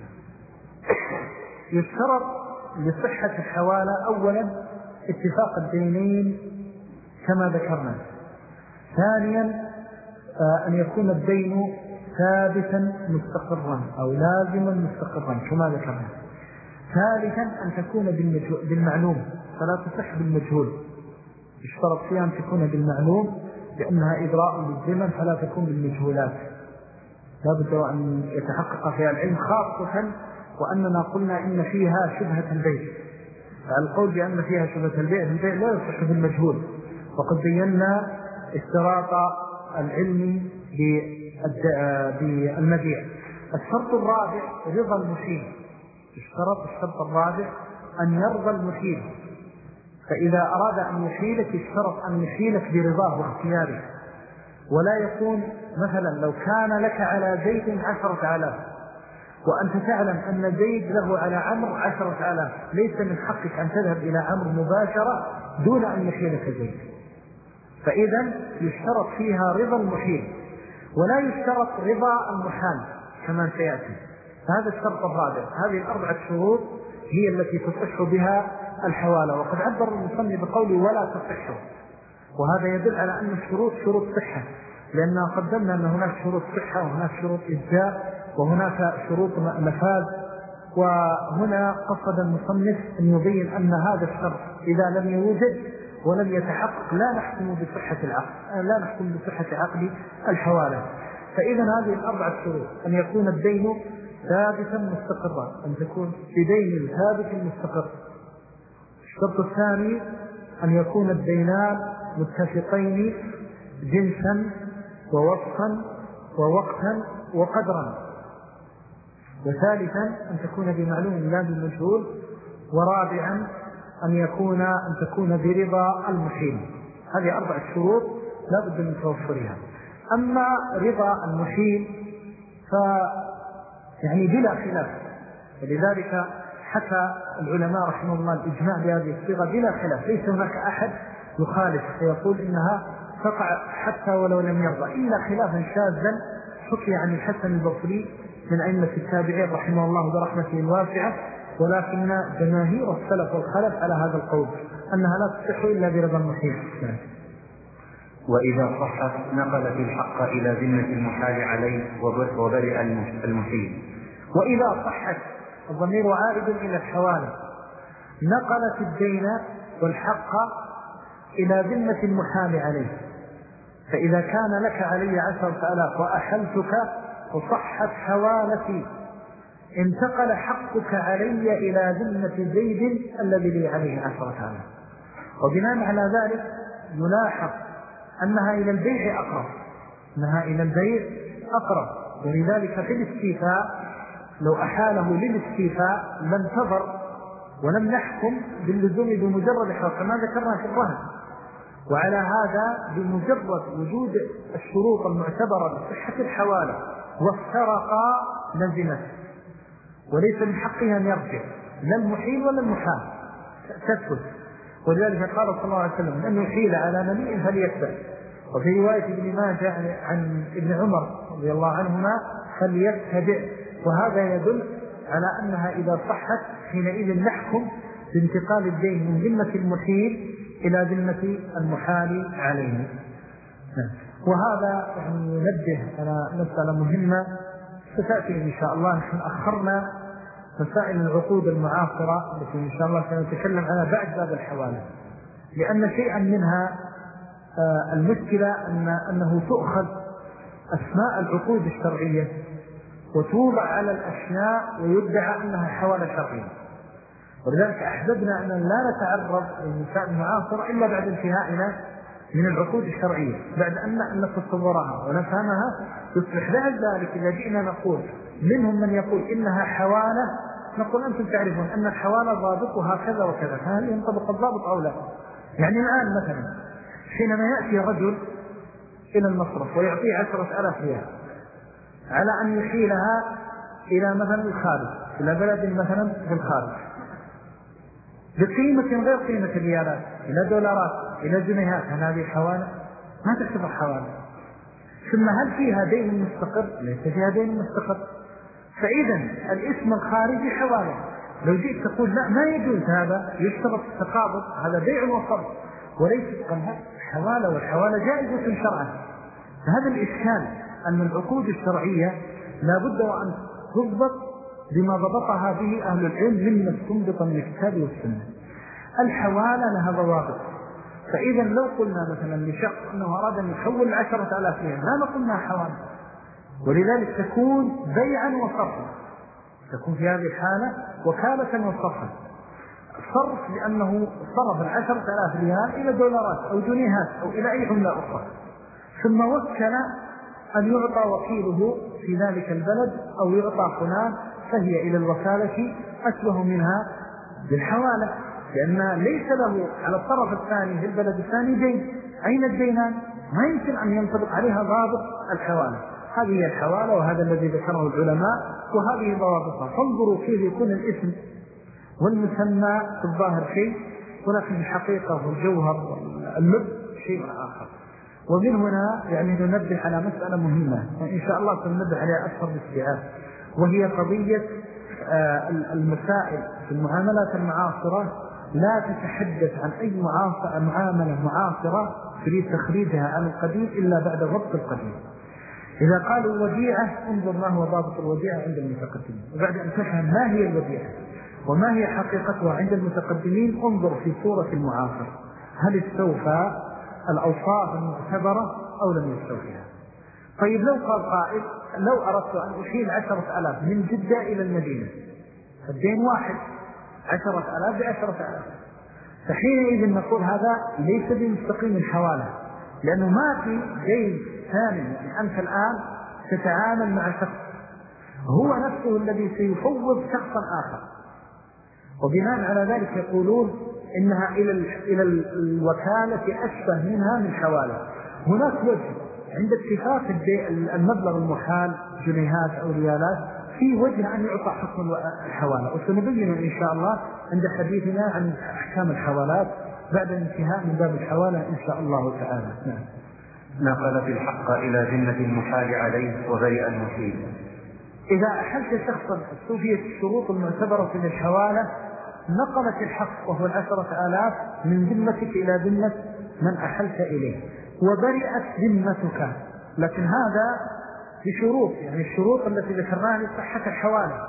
يشترط لصحة الحوالة أولا اتفاق الدينين كما ذكرنا، ثانيا أن يكون الدين ثابتا مستقرا أو لازما مستقرا كما ذكرنا، ثالثا أن تكون بالمعلوم فلا تصح بالمجهول، يشترط فيها أن تكون بالمعلوم لأنها إدراء للزمن فلا تكون بالمجهولات، لا بد أن يتحقق فيها العلم، خاصة وأننا قلنا إن فيها شبهة البيع، فالقول بأن فيها شبهة البيع لا يصح بالمجهول، وقد بينا اشتراط العلم بالمبيع. الشرط الرابع رضا المحيل، الشرط الرابع أن يرضى المحيل، فإذا أراد أن يحيلك اشترط أن يحيلك برضاه واختياره، ولا يكون مثلا لو كان لك على زيد 10,000 وأنت تعلم أن زيد له على عمرو 10,000، ليس من حقك أن تذهب إلى عمرو مباشرة دون أن يحيلك زيد، فإذا يشترط فيها رضا المحيل ولا يشترط رضا المحال كما سيأتي. فهذا الشرط الرابع، هذه ال4 شروط هي التي تصح بها الحوالة، وقد عبر المصنف بقوله ولا تصح، وهذا يدل على أن الشروط شروط صحة، لأننا قدمنا أن هناك شروط صحة وهناك شروط إجزاء وهناك شروط نفاذ، وهنا قصد المصنف أن يبين أن هذا الشرط إذا لم يوجد ولم يتحقق لا نحكم بصحة عقد الحوالة. فإذا هذه ال4 شروط: أن يكون الدين ثابتا مستقرا، أن تكون بدين ثابت مستقر. الشرط الثاني أن يكون الدينان متفقين جنسا ووصفا ووقتا وقدرا. وثالثا أن تكون بمعلوم لا بالمجهول. ورابعا أن تكون برضا المحيل. هذه 4 شروط لا بد من توفرها. أما رضا المحيل يعني بلا خلاف، ولذلك حكى العلماء رحمه الله الإجماع بهذه الصيغة بلا خلاف، ليس هناك أحد يخالف ويقول إنها تقع حتى ولو لم يرضى، إلا خلافا شاذا حكي عن الحسن البصري من أئمة التابعين رحمه الله برحمته الواسعة، ولكن جماهير السلف والخلف على هذا القول أنها لا تصح إلا برضا المحيل. وإذا صحت نقلت الحق إلى ذمة المحال عليه وبرئ المحيل. وإذا صحت، الضمير عائد إلى الحوالة، نقلت الدين والحق إلى ذمة المحال عليه. فإذا كان لك علي 10,000 وأحلتك وصحت حوالتي، انتقل حقك علي إلى ذمة زيد الذي لي عليه 10,000. وبناء على ذلك يلاحظ أنها إلى البيع أقرب، ولذلك في الاستيفاء لو أحاله للاستيفاء لم تضر ولم نحكم باللزوم بمجرد حق كما ذكرنا في الرهن. وعلى هذا بمجرد وجود الشروط المعتبرة بصحة الحوالة وافترقا لزمت، وليس من حقها أن يرجع لا المحيل ولا المحال، تثبت. ولذلك قال صلى الله عليه وسلم أن يحيل على مليء فليتبع. وفي رواية ابن ماجه عن ابن عمر رضي الله عنهما فليتبع. وهذا يدل على أنها إذا صحت حينئذ نحكم بانتقال الدين من ذمة المحيل إلى ذمة المحال عليه. وهذا يعني ينبه على مسألة مهمة ستأتي إن شاء الله. نحن أخرنا مسائل العقود المعاصرة التي إن شاء الله سنتكلم عنها بعد باب الحوالة، لأن شيئا منها المشكلة أنه تؤخذ أسماء العقود الشرعية وتوضع على الأشياء ويدعى أنها حوالة شرعية. ولذلك أحببنا أن لا نتعرض للنساء المعاصرة إلا بعد انتهائنا من العقود الشرعية، بعد أن نتصورها ونفهمها. يصبح بعد ذلك إذا جئنا نقول منهم من يقول إنها حوالة، نقول أنتم تعرفون أن الحوالة ضابطها كذا وكذا، فهل ينطبق الضابط أو لا؟ يعني الآن مثلا حينما يأتي رجل إلى المصرف ويعطيه 10,000 ريال على أن يحيلها إلى مثلا الخارج، إلى بلد مثلا في الخارج بقيمة غير قيمة الريالات، إلى دولارات، إلى جنيهات، هل هذه حوالة؟ ما تعتبر حوالة. ثم هل فيها دين مستقر؟ ليس فيها دين مستقر. فإذا الاسم الخارجي حوالة. لو جئت تقول لا ما يجوز هذا، يشترط التقابض، هذا بيع وصرف وليس حوالة، والحوالة جائزة شرعا. فهذا الإشكال أن العقود الشرعية لا بد وأن تضبط بما ضبطها به أهل العلم مما استنبط من الكتاب والسنة. الحوالة لها ضوابط. فإذا لو قلنا مثلا لشخص أنه أراد أن يحول 10,000 ريال لا نقولنا حوالة، ولذلك تكون بيعا وصرفا، تكون في هذه الحالة وكالة وصرفا. صرف لأنه صرف 10,000 ريال إلى دولارات أو جنيهات أو إلى أي عملة أخرى، ثم وكل أن يعطى وكيله في ذلك البلد أو يعطى فلان، فهي إلى الوكالة أشبه منها بالحوالة، لأن ليس له على الطرف الثاني في البلد الثاني دين. أين الدينان؟ ما يمكن أن ينطبق عليها ضابط الحوالة. هذه هي الحوالة، وهذا الذي ذكره العلماء، وهذه ضوابطها. فانظروا كيف يكون الاسم والمسمى في الظاهر شيء، ولكن الحقيقة والجوهر واللب شيء آخر. ومن هنا يعني ننبه على مسألة مهمة وإن شاء الله سننبه عليها أكثر باستيعاب، وهي قضية المسائل في المعاملات المعاصرة. لا تتحدث عن أي معاملة معاصرة تريد تخريجها عن القديم إلا بعد ضبط القديم. إذا قالوا وديعة انظر ما هو ضابط الوديعة عند المتقدمين، وبعد أن تفهم ما هي الوديعة وما هي حقيقتها عند المتقدمين انظر في صورة المعاصر هل استوفى الأوصاف المعتبرة أو لم يستوفيها. طيب لو قال قائل لو أردت أن أحيل 10,000 من جدة إلى المدينة، الدين واحد 10,000 ب10,000، فحينئذ نقول هذا ليس بمستقيم الحوالة، لأنه ما في دين ثاني. يعني أنت الآن تتعامل مع شخص هو نفسه الذي سيفوض شخصا آخر، وبناء على ذلك يقولون إنها إلى الوكالة أشبه منها من حوالة. هناك وجه عند اتفاق المبلغ المحال جنيهات أو ريالات، في وجه أن يعطى حكم الحوالة، وسنبين إن شاء الله عند حديثنا عن أحكام الحوالات بعد الانتهاء من باب الحوالة إن شاء الله تعالى. نقلت الحق إلى ذمة المحال عليه وبرئ المحيل. إذا أحلت شخصا استوفيت الشروط المعتبرة للحوالة نقلت الحق وهو 10,000 من ذمتك إلى ذمة من أحلت إليه وبرئت ذمتك، لكن هذا بشروط، يعني الشروط التي ذكرناها لصحة الحوالة،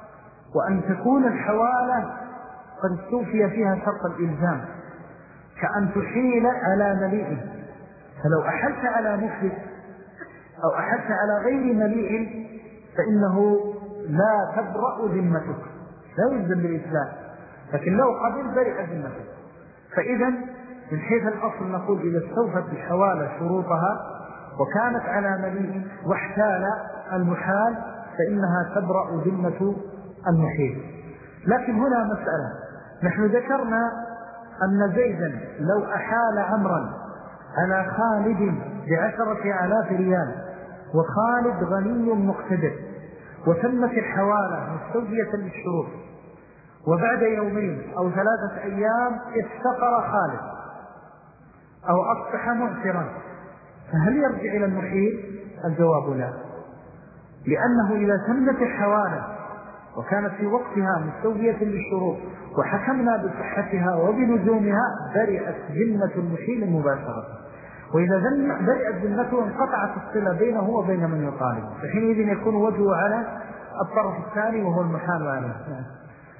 وأن تكون الحوالة قد استوفي فيها شرط الإلزام، كأن تحيل على مليء. فلو أحلت على مفلس أو أحلت على غير مليء فإنه لا تبرأ ذمتك، لا يلزم بالإسلام، لكن لو قبل برئ ذمتك. فإذا من حيث الأصل نقول إذا استوفت الحوالة شروطها وكانت على مليء واحتال المحال فإنها تبرأ ذمة المحيل. لكن هنا مسألة، نحن ذكرنا أن زيدا لو أحال عمرا على خالد ب10,000 ريال وخالد غني مقتدر وتمت الحوالة مستوفية للشروط، وبعد يومين أو 3 أيام افتقر خالد أو أصبح معسرا، فهل يرجع إلى المحيل؟ الجواب لا، لأنه إذا تمت الحوالة وكانت في وقتها مستوفية للشروط وحكمنا بصحتها وبلزومها برئت ذمة المحيل مباشرة، وإذا برئت ذمته انقطعت الصلة بينه وبين من يطالب، فحينئذ يكون وجهه على الطرف الثاني وهو المحال عليه.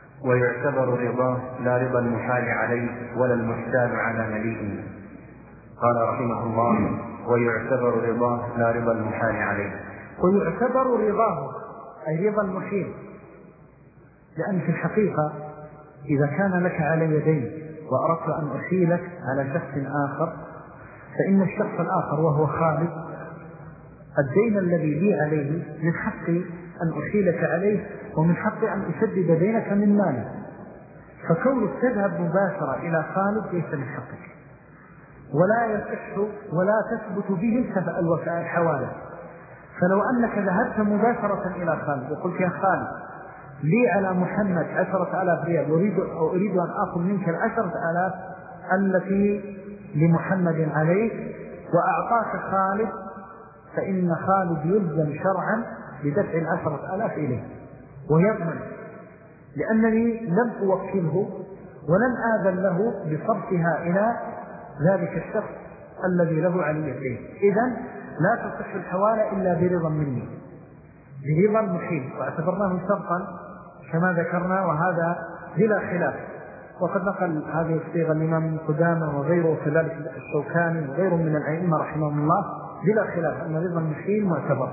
ويعتبر رضاه لا رضا المحال عليه ولا المحتال على مليء. قال رحمه الله: ويعتبر رضاه لا رضا المحال عليه. ويعتبر رضاه أي رضا المحيل، لأن في الحقيقة إذا كان لك علي دين وأردت أن أحيلك على شخص آخر، فإن الشخص الآخر وهو خالد الدين الذي لي عليه من حقي أن أحيلك عليه، ومن حقي أن أسدد دينك من مالي، فكونك تذهب مباشرة إلى خالد ليس من حقك، ولا يصح ولا تثبت به الوفاء الحوالة. فلو أنك ذهبت مباشرة إلى خالد وقلت: يا خالد لي على محمد 10,000 ريال أريد أن أخذ منك 10,000 التي لمحمد عليه، وأعطاك خالد، فإن خالد يلزم شرعا بدفع 10,000 إليه ويضمن، لأنني لم أوكله ولم آذن له بصرفها إلى ذلك الشخص الذي له علي الدين. إذن لا تصح الحوالة إلا برضا مني، برضا المحيل، واعتبرناه شرطا كما ذكرنا، وهذا بلا خلاف. وقد نقل هذه الصيغة الإمام قدامة وغيره، كذلك الشوكاني وغيره من الأئمة رحمهم الله، بلا خلاف أن رضا المحيل معتبر.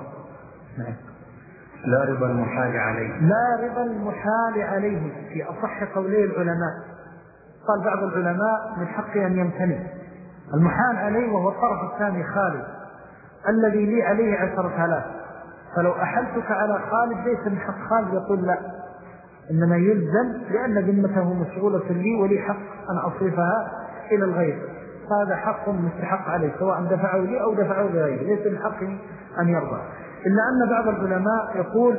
لا رضا المحال عليه، لا رضا المحال عليه في أصح قولي العلماء. قال بعض العلماء من حقه أن يمتنع المحال عليه، وهو الطرف الثاني خالد الذي لي عليه 10,000، فلو أحلتك على خالد ليس من حق خالد يقول لا، إنما يلزم لأن ذمته مشغولة لي ولي حق أن أصرفها إلى الغير، فهذا حق مستحق عليه سواء دفعه لي أو دفعه لغيره، ليس من حقه أن يرضى. إلا أن بعض العلماء يقول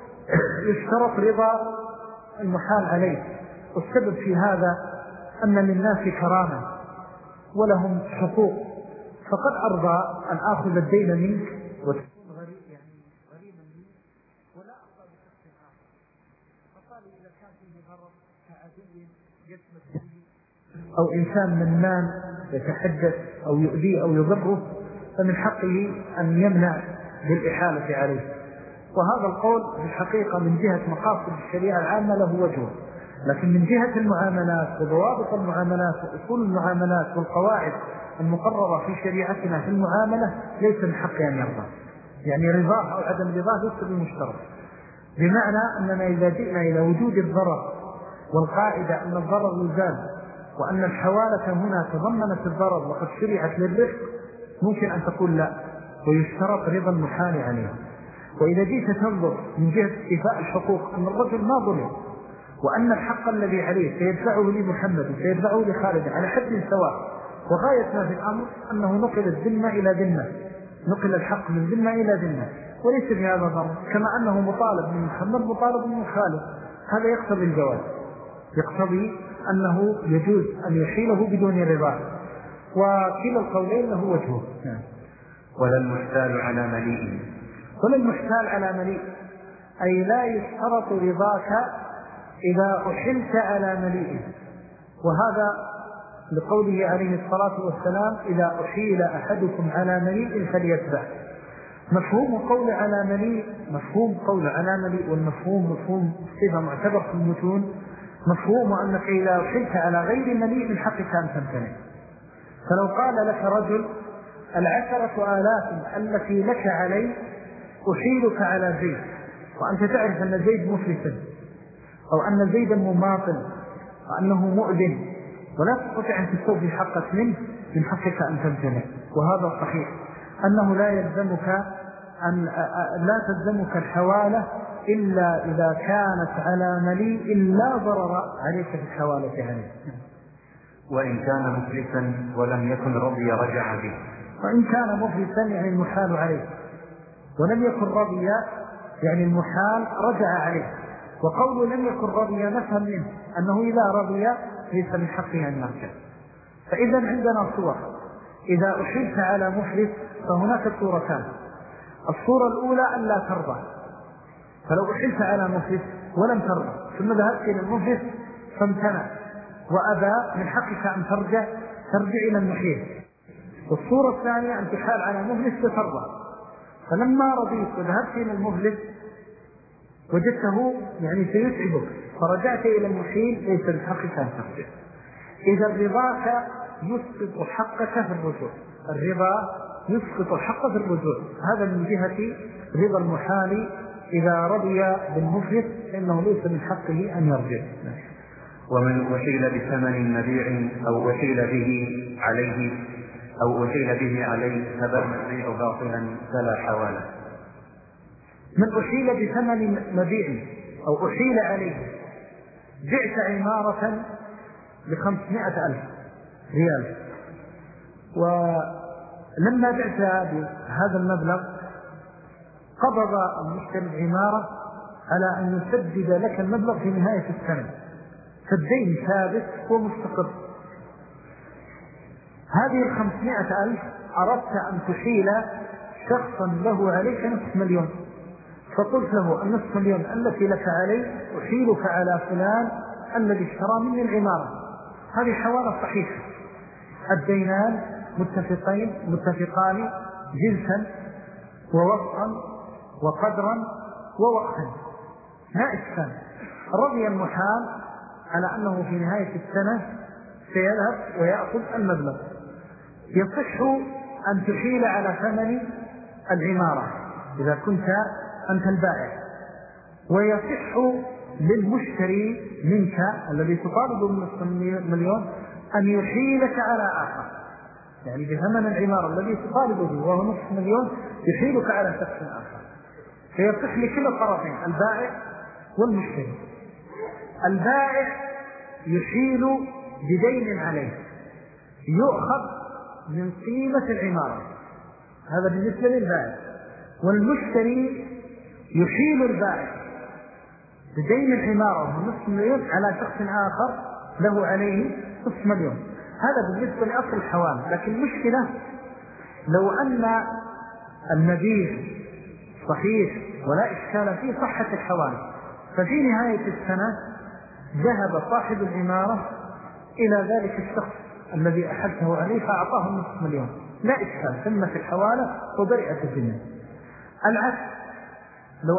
يشترط رضا المحال عليه، والسبب في هذا أن للناس كرامة ولهم حقوق، فقد أرضى أن آخذ الدين منك وتكون غريبا لي، ولا أرضى بشخص آخر. فقالوا إذا كان فيه ضرر كعدو يثبت به أو إنسان منان يتحدث أو يؤذيه أو يضره، فمن حقه أن يمنع بالإحالة عليه. وهذا القول في الحقيقة من جهة مقاصد الشريعة العامة له وجه، لكن من جهة المعاملات وضوابط المعاملات وأصول المعاملات والقواعد المقررة في شريعتنا في المعاملة ليس من حقه أن يرضى، يعني رضاه أو عدم رضاه ليس بالمشترك، بمعنى أننا إذا جئنا إلى وجود الضرر والقاعدة أن الضرر يزال وأن الحوالة هنا تضمنت الضرر وقد شرعت للرفق، ممكن أن تقول لا، ويشترط رضا المحال عليه. وإذا جئت تنظر من جهة استيفاء الحقوق أن الرجل ما ظلم، وأن الحق الذي عليه سيدفعه لمحمد وسيدفعه لخالد على حد سواء، وغاية ما في الأمر أنه نقل الذمة إلى ذمة، نقل الحق من ذمة إلى ذمة، وليس في هذا ضرر، كما أنه مطالب من محمد مطالب من خالد. هذا يقتضي الجواز، يقتضي أنه يجوز أن يحيله بدون رضاه، وكلا القولين له وجهه. ولا المحتال على مليء، ولا المحتال على مليء أي لا يشترط رضاك إذا أحلت على مليء، وهذا لقوله عليه الصلاة والسلام: إذا أحيل أحدكم على مليء فليتبع. مفهوم قول على مليء، مفهوم قول على مليء، والمفهوم مفهوم صفة معتبر في المتون، مفهوم أنك إذا أحلت على غير مليء من حقك أن تمتنع. فلو قال لك رجل: 10,000 التي لك علي أحيلك على زيد، وأنت تعرف أن زيد مفلسا أو أن زيدا مماطل وأنه مؤذن، ولا تستطيع أن تستوفي حقك منه، من حقك أن تمتنع. وهذا صحيح أنه لا تلزمك الحوالة إلا إذا كانت على مليء لا ضرر عليك في الحوالة عليه. وإن كان مفلسا ولم يكن رضي رجع به. وإن كان مفلسا يعني المحال عليه، ولم يكن رضي يعني المحال رجع عليه. وقوله لم يكن رضي نفهم منه أنه إذا رضي ليس من حقه أن يرجع. فإذا عندنا صور، إذا أحلت على مفلس فهناك صورتان. الصورة الأولى أن لا ترضى، فلو أحلت على مفلس ولم ترضى ثم ذهبت إلى المفلس فامتنع وأبى، من حقك أن ترجع إلى المحيل. والصورة الثانية أن تحال على مفلس فترضى، فلما رضيت وذهبت إلى المفلس وجدته يعني سيتعبك فرجعت إلى المحيل، ليس من حقك أن ترجع. إذا رضاك يسقط حقك في الرجوع. الربا يسقط الحق في الرجوع. هذا من جهة رضا المحال إذا رضي بالمفلس فإنه ليس من حقه أن يرجع. ومن أحيل بثمن مبيع أو أحيل به عليه فبان البيع باطلا فلا حواله. من أحيل بثمن مبيع أو أحيل عليه، بعت عمارة ب500,000 ريال، ولما بعتها بهذا المبلغ قبض المشتري العمارة على أن يسدد لك المبلغ في نهاية السنة، فالدين ثابت ومستقر. هذه 500,000 أردت أن تحيل شخصا له عليك 500,000، فقلت له 500,000 التي لك علي أحيلك على فلان الذي اشترى مني العمارة. هذه حوالة صحيحة، الدينان متفقان جنسا ووصفا وقدرا ووقتا، لا إشكال. رضي المحال على أنه في نهاية السنة سيذهب ويأخذ المبلغ. يصح أن تحيل على ثمن العمارة إذا كنت أنت البائع، ويصح للمشتري منك الذي تطالب ب500,000 أن يحيلك على آخر، يعني بثمن العمارة الذي تطالب به وهو 500,000 يحيلك على شخص آخر. فيصح لكل الطرفين البائع والمشتري. البائع يحيل بدين عليه يؤخذ من قيمة العمارة، هذا بالنسبة للبائع. والمشتري يحيل البائع بدين العمارة وهو 500,000 على شخص آخر له عليه 500,000. هذا بالنسبة لأصل الحوالة. لكن المشكلة لو أن المبيع صحيح ولا إشكال في صحة الحوالة، ففي نهاية السنة ذهب صاحب العمارة إلى ذلك الشخص الذي أحدته عليه فأعطاه 500,000، لا إشكال، ثم في الحوالة وبرئت الذمة. العكس، لو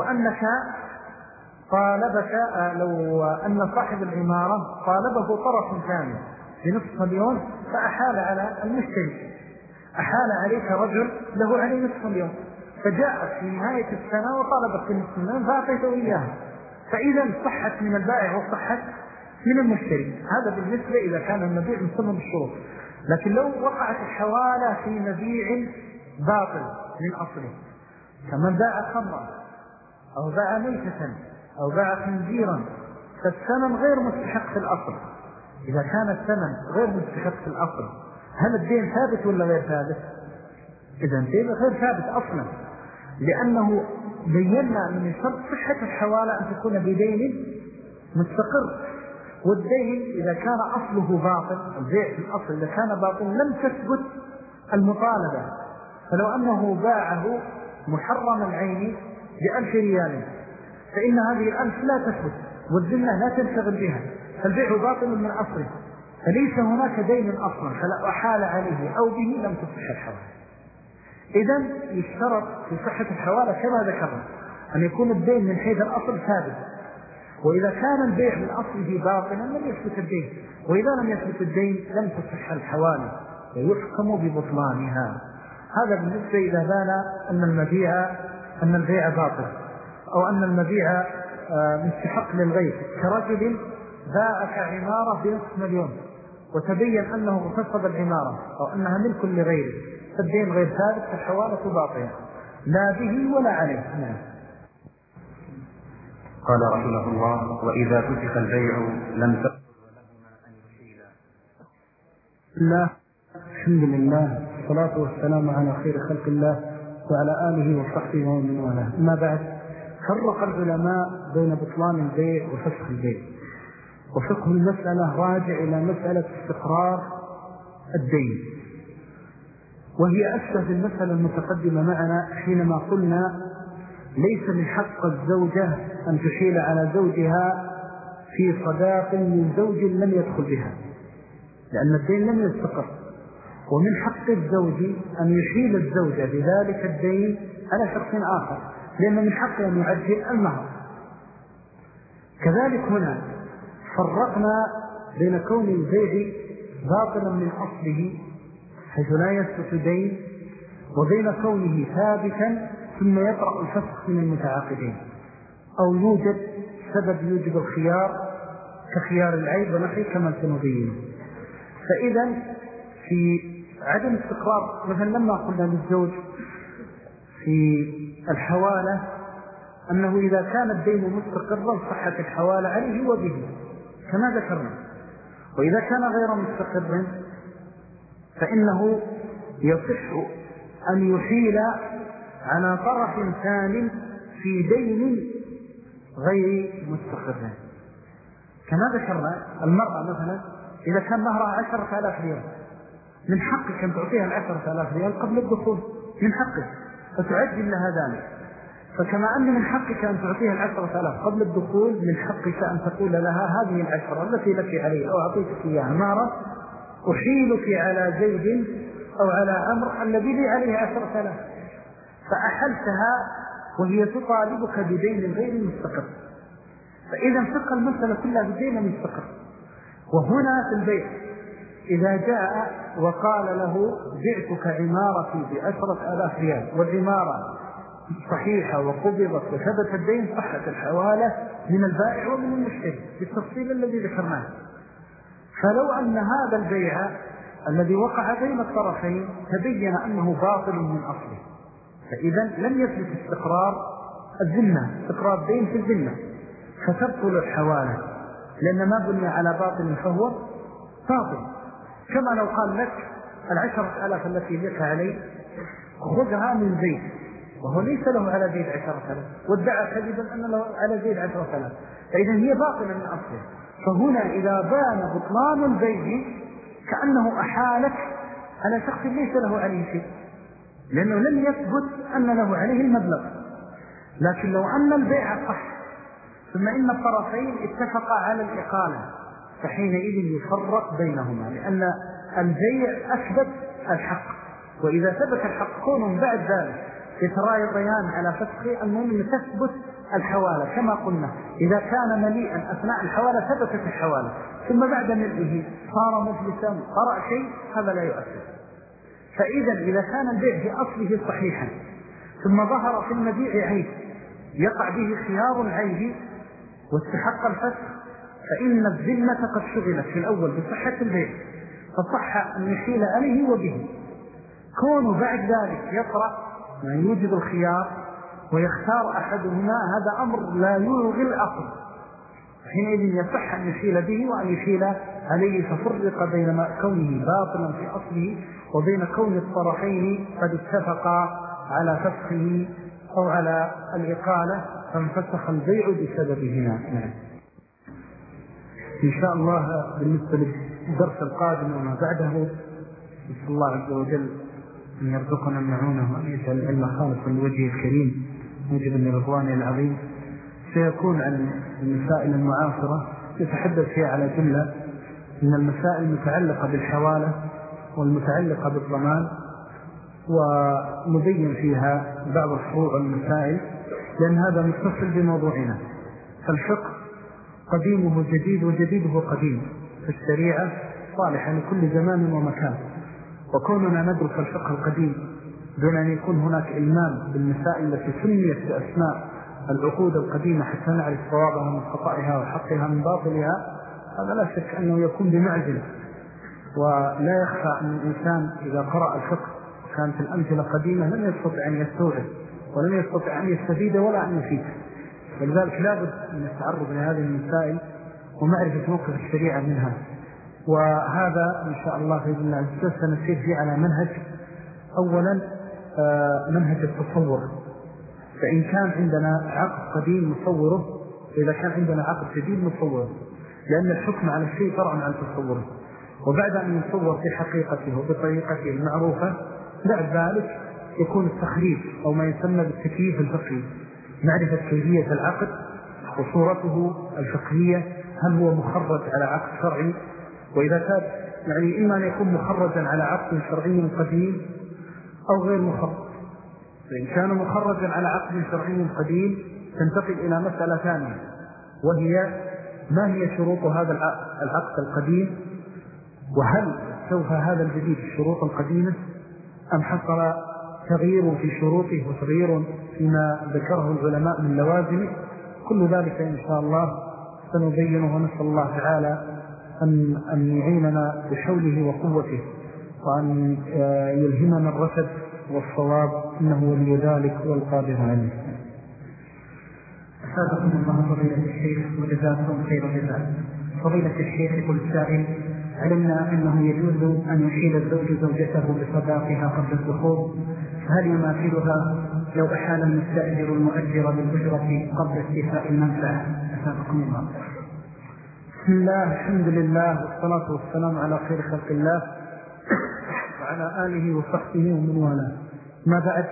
أن صاحب العمارة طالبه طرف ثاني ب500,000 فأحال على المشتري، أحال عليك رجل له عليه 500,000 فجاءت في نهاية السنة وطالبت ب500,000 فأعطيته إياها، فإذا صحت من البائع وصحت من المشتري. هذا بالنسبة إذا كان المبيع مسمى بالشروط. لكن لو وقعت الحوالة في مبيع باطل من أصله، كمن باع خمرا أو باع ميتة أو باع خنزيرا، فالثمن غير مستحق في الأصل. إذا كان الثمن غير مستحق في الأصل، هل الدين ثابت ولا غير ثابت؟ إذا الدين غير ثابت أصلا، لأنه بينا من شرط صحة الحوالة أن تكون بدين مستقر. والدين إذا كان أصله باطل، البيع في الأصل إذا كان باطل لم تثبت المطالبة. فلو أنه باعه محرم العين ب1000 ريال فإن هذه 1000 لا تثبت والذمة لا تنشغل بها، فالبيع باطل من أصله، فليس هناك دين أصلا، فلا أحال عليه أو به لم تصح الحوالة. إذن يشترط في صحة الحوالة كما ذكرنا أن يكون الدين من حيث الأصل ثابت، وإذا كان البيع من أصله باطلا لم يثبت الدين، وإذا لم يثبت الدين لم تصح الحوالة ويحكم ببطلانها. هذا بالنسبة إذا بان أن البيع باطل أو أن المبيع مستحق للغير، كرجل باعك عمارة ب500,000 وتبين أنه اغتصب العمارة أو أنها ملك لغيره، فالدين غير ثابت، فالحوالة باطلة لا به ولا عليه. قال رحمه الله: وإذا فسخ البيع لم تقل لهما أن يحيلا. لا، الحمد لله والصلاة والسلام على خير خلق الله وعلى آله وصحبه ومن والاه. أما بعد، فرق العلماء بين بطلان البيع وفسخ البيع، وفقه المسألة راجع إلى مسألة استقرار الدين، وهي أشبه بالمسألة المتقدمة معنا حينما قلنا ليس من حق الزوجة أن تحيل على زوجها في صداق من زوج لم يدخل بها، لأن الدين لم يستقر. ومن حق الزوج أن يحيل الزوجة بذلك الدين على شخص آخر، لأن من حقه أن يعجل المهر. كذلك هنا فرقنا بين كون البيع باطلا من أصله حيث لا يثبت دين، وبين كونه ثابتا ثم يطرأ الفسخ من المتعاقدين، أو يوجد سبب يوجب الخيار كخيار العيب ونحي كما سنبينه. فإذا في عدم استقرار، مثلا لما قلنا للزوج في الحوالة أنه إذا كان الدين مستقرا صحت الحوالة عليه وبه كما ذكرنا، وإذا كان غير مستقر فإنه يصح أن يحيل على طرف ثاني في دين غير مستقر. كما ذكرنا المرأة مثلا إذا كان مهرها 10,000 ريال، من حقك أن تعطيها 10,000 ريال قبل الدخول، من حقك فتعجل لها ذلك. فكما أن من حقك أن تعطيها 10,000 قبل الدخول، من حقك أن تقول لها هذه 10 التي لك علي أو أعطيتك إياها مهرا أحيلك على زيد أو على أمر الذي لي عليه 10,000، فأحلتها وهي تطالبك بدين غير مستقر. فإذا فقه المسألة كلها بدين مستقر. وهنا في البيع إذا جاء وقال له بعتك عمارتي ب10,000 ريال، والعمارة صحيحة وقبضت وثبت الدين، صحت الحوالة من البائع ومن المشتري بالتفصيل الذي ذكرناه. فلو أن هذا البيع الذي وقع بين الطرفين تبين أنه باطل من أصله، فإذا لم يثبت استقرار الذمة، استقرار الدين في الذمة، فتبطل الحوالة، لأن ما بني على باطل فهو باطل. كما لو قال لك 10,000 التي لك علي خذها من زيد، وهو ليس له على زيد 10,000، وادعى كذبا أن له على زيد 10,000، فإذا هي باطلة من أصله. فهنا إذا بان بطلان البيع كأنه أحالك على شخص ليس له عليه شيء، لأنه لم يثبت أن له عليه المبلغ. لكن لو أن البيع صح ثم إن الطرفين اتفقا على الإقالة، فحينئذ يفرق بينهما، لأن البيع أثبت الحق، وإذا ثبت الحق كونهم بعد ذلك يترايضيان على فسخ، المهم تثبت الحوالة. كما قلنا إذا كان مليئا أثناء الحوالة ثبتت الحوالة، ثم بعد ملئه صار مفلسا قرأ شيء، هذا لا يؤثر. فإذا إذا كان البيع في أصله صحيحا ثم ظهر في المبيع عيب يقع به خيار العيب واستحق الفسخ، فإن الذمة قد شغلت في الأول بصحة البيع، فصح أن يحيل عليه وبه. كونه بعد ذلك يقرأ ما يوجد الخيار ويختار أحدهما، هذا أمر لا يلغي الأصل، حينئذ يصح أن يحيل به وأن يحيل عليه، ففرق بين كونه باطلا في أصله وبين كون الطرفين قد اتفقا على فسخه أو على الإقالة، فانفسخ البيع بسببهما. إن شاء الله بالنسبة للدرس القادم وما بعده نسأل الله عز وجل أن يرزقنا المعونة وأن يجعل العلم خالصا لوجهه الكريم موجبا لرضوانه العظيم. سيكون عن المسائل المعاصرة يتحدث فيها على جملة من المسائل المتعلقة بالحوالة والمتعلقة بالضمان، ونبين فيها بعض الفروع والمسائل، لأن هذا متصل بموضوعنا. فالفقه قديمه جديد وجديده قديم، فالشريعة صالحة لكل زمان ومكان. وكوننا ندرس الفقه القديم دون أن يكون هناك إلمام بالمسائل التي سميت بأسماء العقود القديمة حتى نعرف صوابها من خطأها وحقها من باطلها، هذا لا شك أنه يكون بمعزل. ولا يخفى أن الإنسان إذا قرأ الفقه كانت الأمثلة قديمة لم يستطع أن يستوعب ولم يستطع أن يستفيد ولا أن يفيد. ولذلك لابد من التعرض لهذه المسائل ومعرفة موقف الشريعة منها. وهذا إن شاء الله بإذن الله سنسير فيه على منهج، أولا منهج التصور، فإن كان عندنا عقد قديم نصوره، وإذا كان عندنا عقد جديد نصوره، لأن الحكم على الشيء فرع عن تصوره. وبعد أن يصور في حقيقته وبطريقته المعروفة، بعد ذلك يكون التخريج أو ما يسمى بالتكييف الفقهي، معرفة كيفية العقد وصورته الفقهية، هل هو مخرج على عقد شرعي، وإذا كان يعني إما أن يكون مخرجا على عقد شرعي قديم أو غير مخرج. فإن كان مخرجا على عقد شرعي قديم تنتقل إلى مسألة ثانية، وهي ما هي شروط هذا العقد القديم وهل سوف هذا الجديد الشروط القديمة أم حصل تغيير في شروطه وتغيير فيما ذكره العلماء من لوازمه؟ كل ذلك إن شاء الله سنبينه، ونسأل الله تعالى أن يعيننا بحوله وقوته، وأن يلهمنا الرشد والصواب، إنه ولي ذلك والقادر عليه. أسعدكم الله فضيلة الشيخ وجزاكم خير الجزاء. فضيلة الشيخ يقول السائل: علمنا أنه يجوز أن يحيل الزوج زوجته بصداقها قبل الدخول، فهل يماثلها لو أحال المستأجر المؤجر بالأجرة قبل استيفاء المنفعة؟ أسعدكم الله. بسم الله، الحمد لله، والصلاة والسلام على خير خلق الله وعلى آله وصحبه ومن والاه. ما بعد،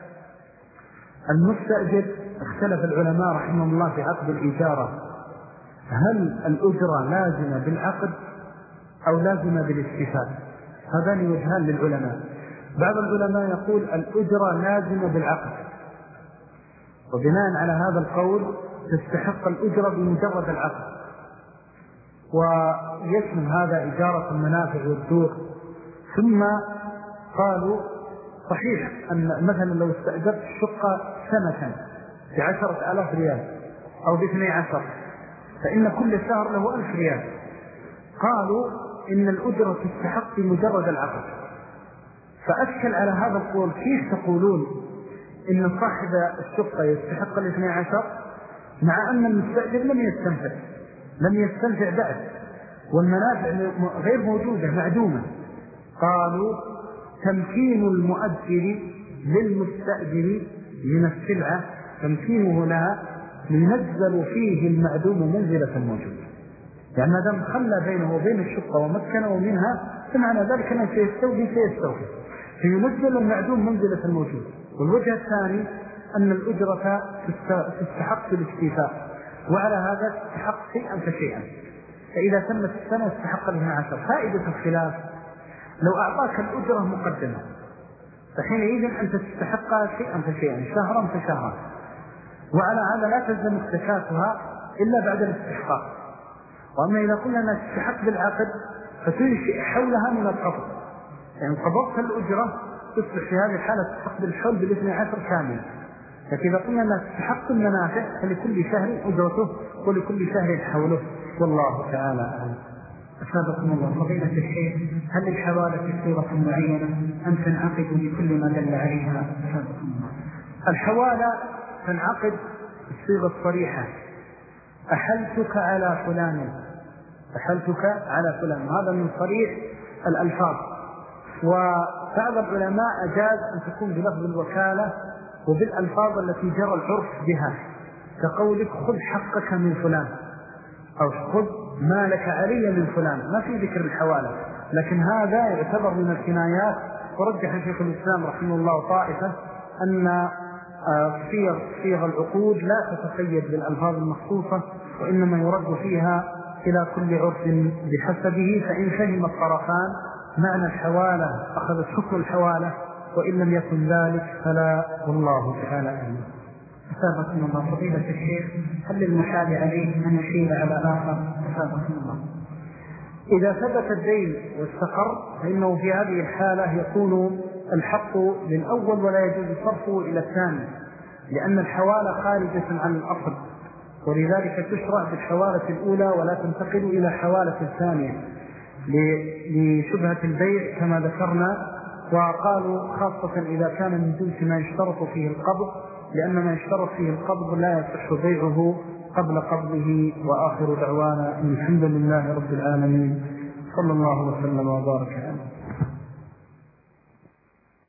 المستأجر اختلف العلماء رحمه الله في عقد الإجارة، هل الأجرة لازمة بالعقد أو لازمة بالاستيفاء؟ هذان وجهان للعلماء. بعض العلماء يقول الأجرة لازمة بالعقد، وبناء على هذا القول تستحق الأجرة بمجرد العقد، ويشمل هذا إجارة المنافع والدور. ثم قالوا صحيح أن مثلا لو استأجرت الشقة سنة ب10,000 ريال أو ب12، فإن كل شهر له 1000 ريال. قالوا إن الأجرة تستحق بمجرد العقد. فأشكل على هذا القول: كيف تقولون إن صاحب الشقة يستحق 12 مع أن المستأجر لم يستنفع بعد، والمنافع غير موجودة معدومة؟ قالوا: تمكين المؤجر للمستأجر من السلعة تمكينه لها ينزل فيه المعدوم منزلة الموجود. يعني ما دام خلى بينه وبين الشقة ومكنه منها، فمعنى ذلك أنه سيستوفي فينزل المعدوم منزلة الموجود. والوجه الثاني أن الأجرة تستحق الاستيفاء، وعلى هذا تستحق شيئا فشيئا، فإذا تمت السنة استحق 12. فائدة الخلاف: لو أعطاك الأجرة مقدمة فحينئذ أنت تستحق شيئا فشيئا، شهرا فشهرا، وعلى هذا لا تلزم اكتشافها إلا بعد الاستحقاق. وأما إذا قلنا أنها تستحق بالعقد فتنشئ حولها من القبض، يعني قبضت الأجرة تصبح في هذه الحالة تستحق بالحول بال12 كامل. لكن إذا قلنا أنها تستحق المنافع فلكل شهر أجرته ولكل شهر حوله، والله تعالى أعلم. أسابقكم الله. فضيلة الشيخ: هل الحوالة صيغة معينة أم تنعقد بكل ما دل عليها؟ أسابقكم الله. الحوالة تنعقد بالصيغة الصريحة: أحلتك على فلان، أحلتك على فلان، هذا من صريح الألفاظ. وبعض العلماء أجاز أن تكون بلفظ الوكالة وبالألفاظ التي جرى العرف بها، كقولك: خذ حقك من فلان، أو خذ مالك علي من فلان، ما في ذكر الحوالة. لكن هذا يعتبر من الكنايات. ورجح شيخ الإسلام رحمه الله طائفة أن صيغ العقود لا تتقيد بالألفاظ المخصوصة، وإنما يرد فيها إلى كل عرف بحسبه، فإن فهم الطرفان معنى الحوالة أخذت حكم الحوالة، وإن لم يكن ذلك فلا، والله تعالى أعلم. أسابقكم الله. فضيلة الشيخ: هل للمحال عليه أن يحيل على آخر؟ أسابقكم الله. إذا ثبت الدين واستقر فإنه في هذه الحالة يكون الحق للأول ولا يجوز صرفه إلى الثاني، لأن الحوالة خارجة عن الأصل، ولذلك تشرع بالحوالة الأولى ولا تنتقل إلى حوالة الثانية لشبهة البيع كما ذكرنا. وقالوا خاصة إذا كان من جنس ما يشترط فيه القبض، لأن ما يشترط فيه القبض لا يصح بيعه قبل قبضه. وآخر دعوانا الحمد لله رب العالمين، صلى الله وسلم وبارك عليه.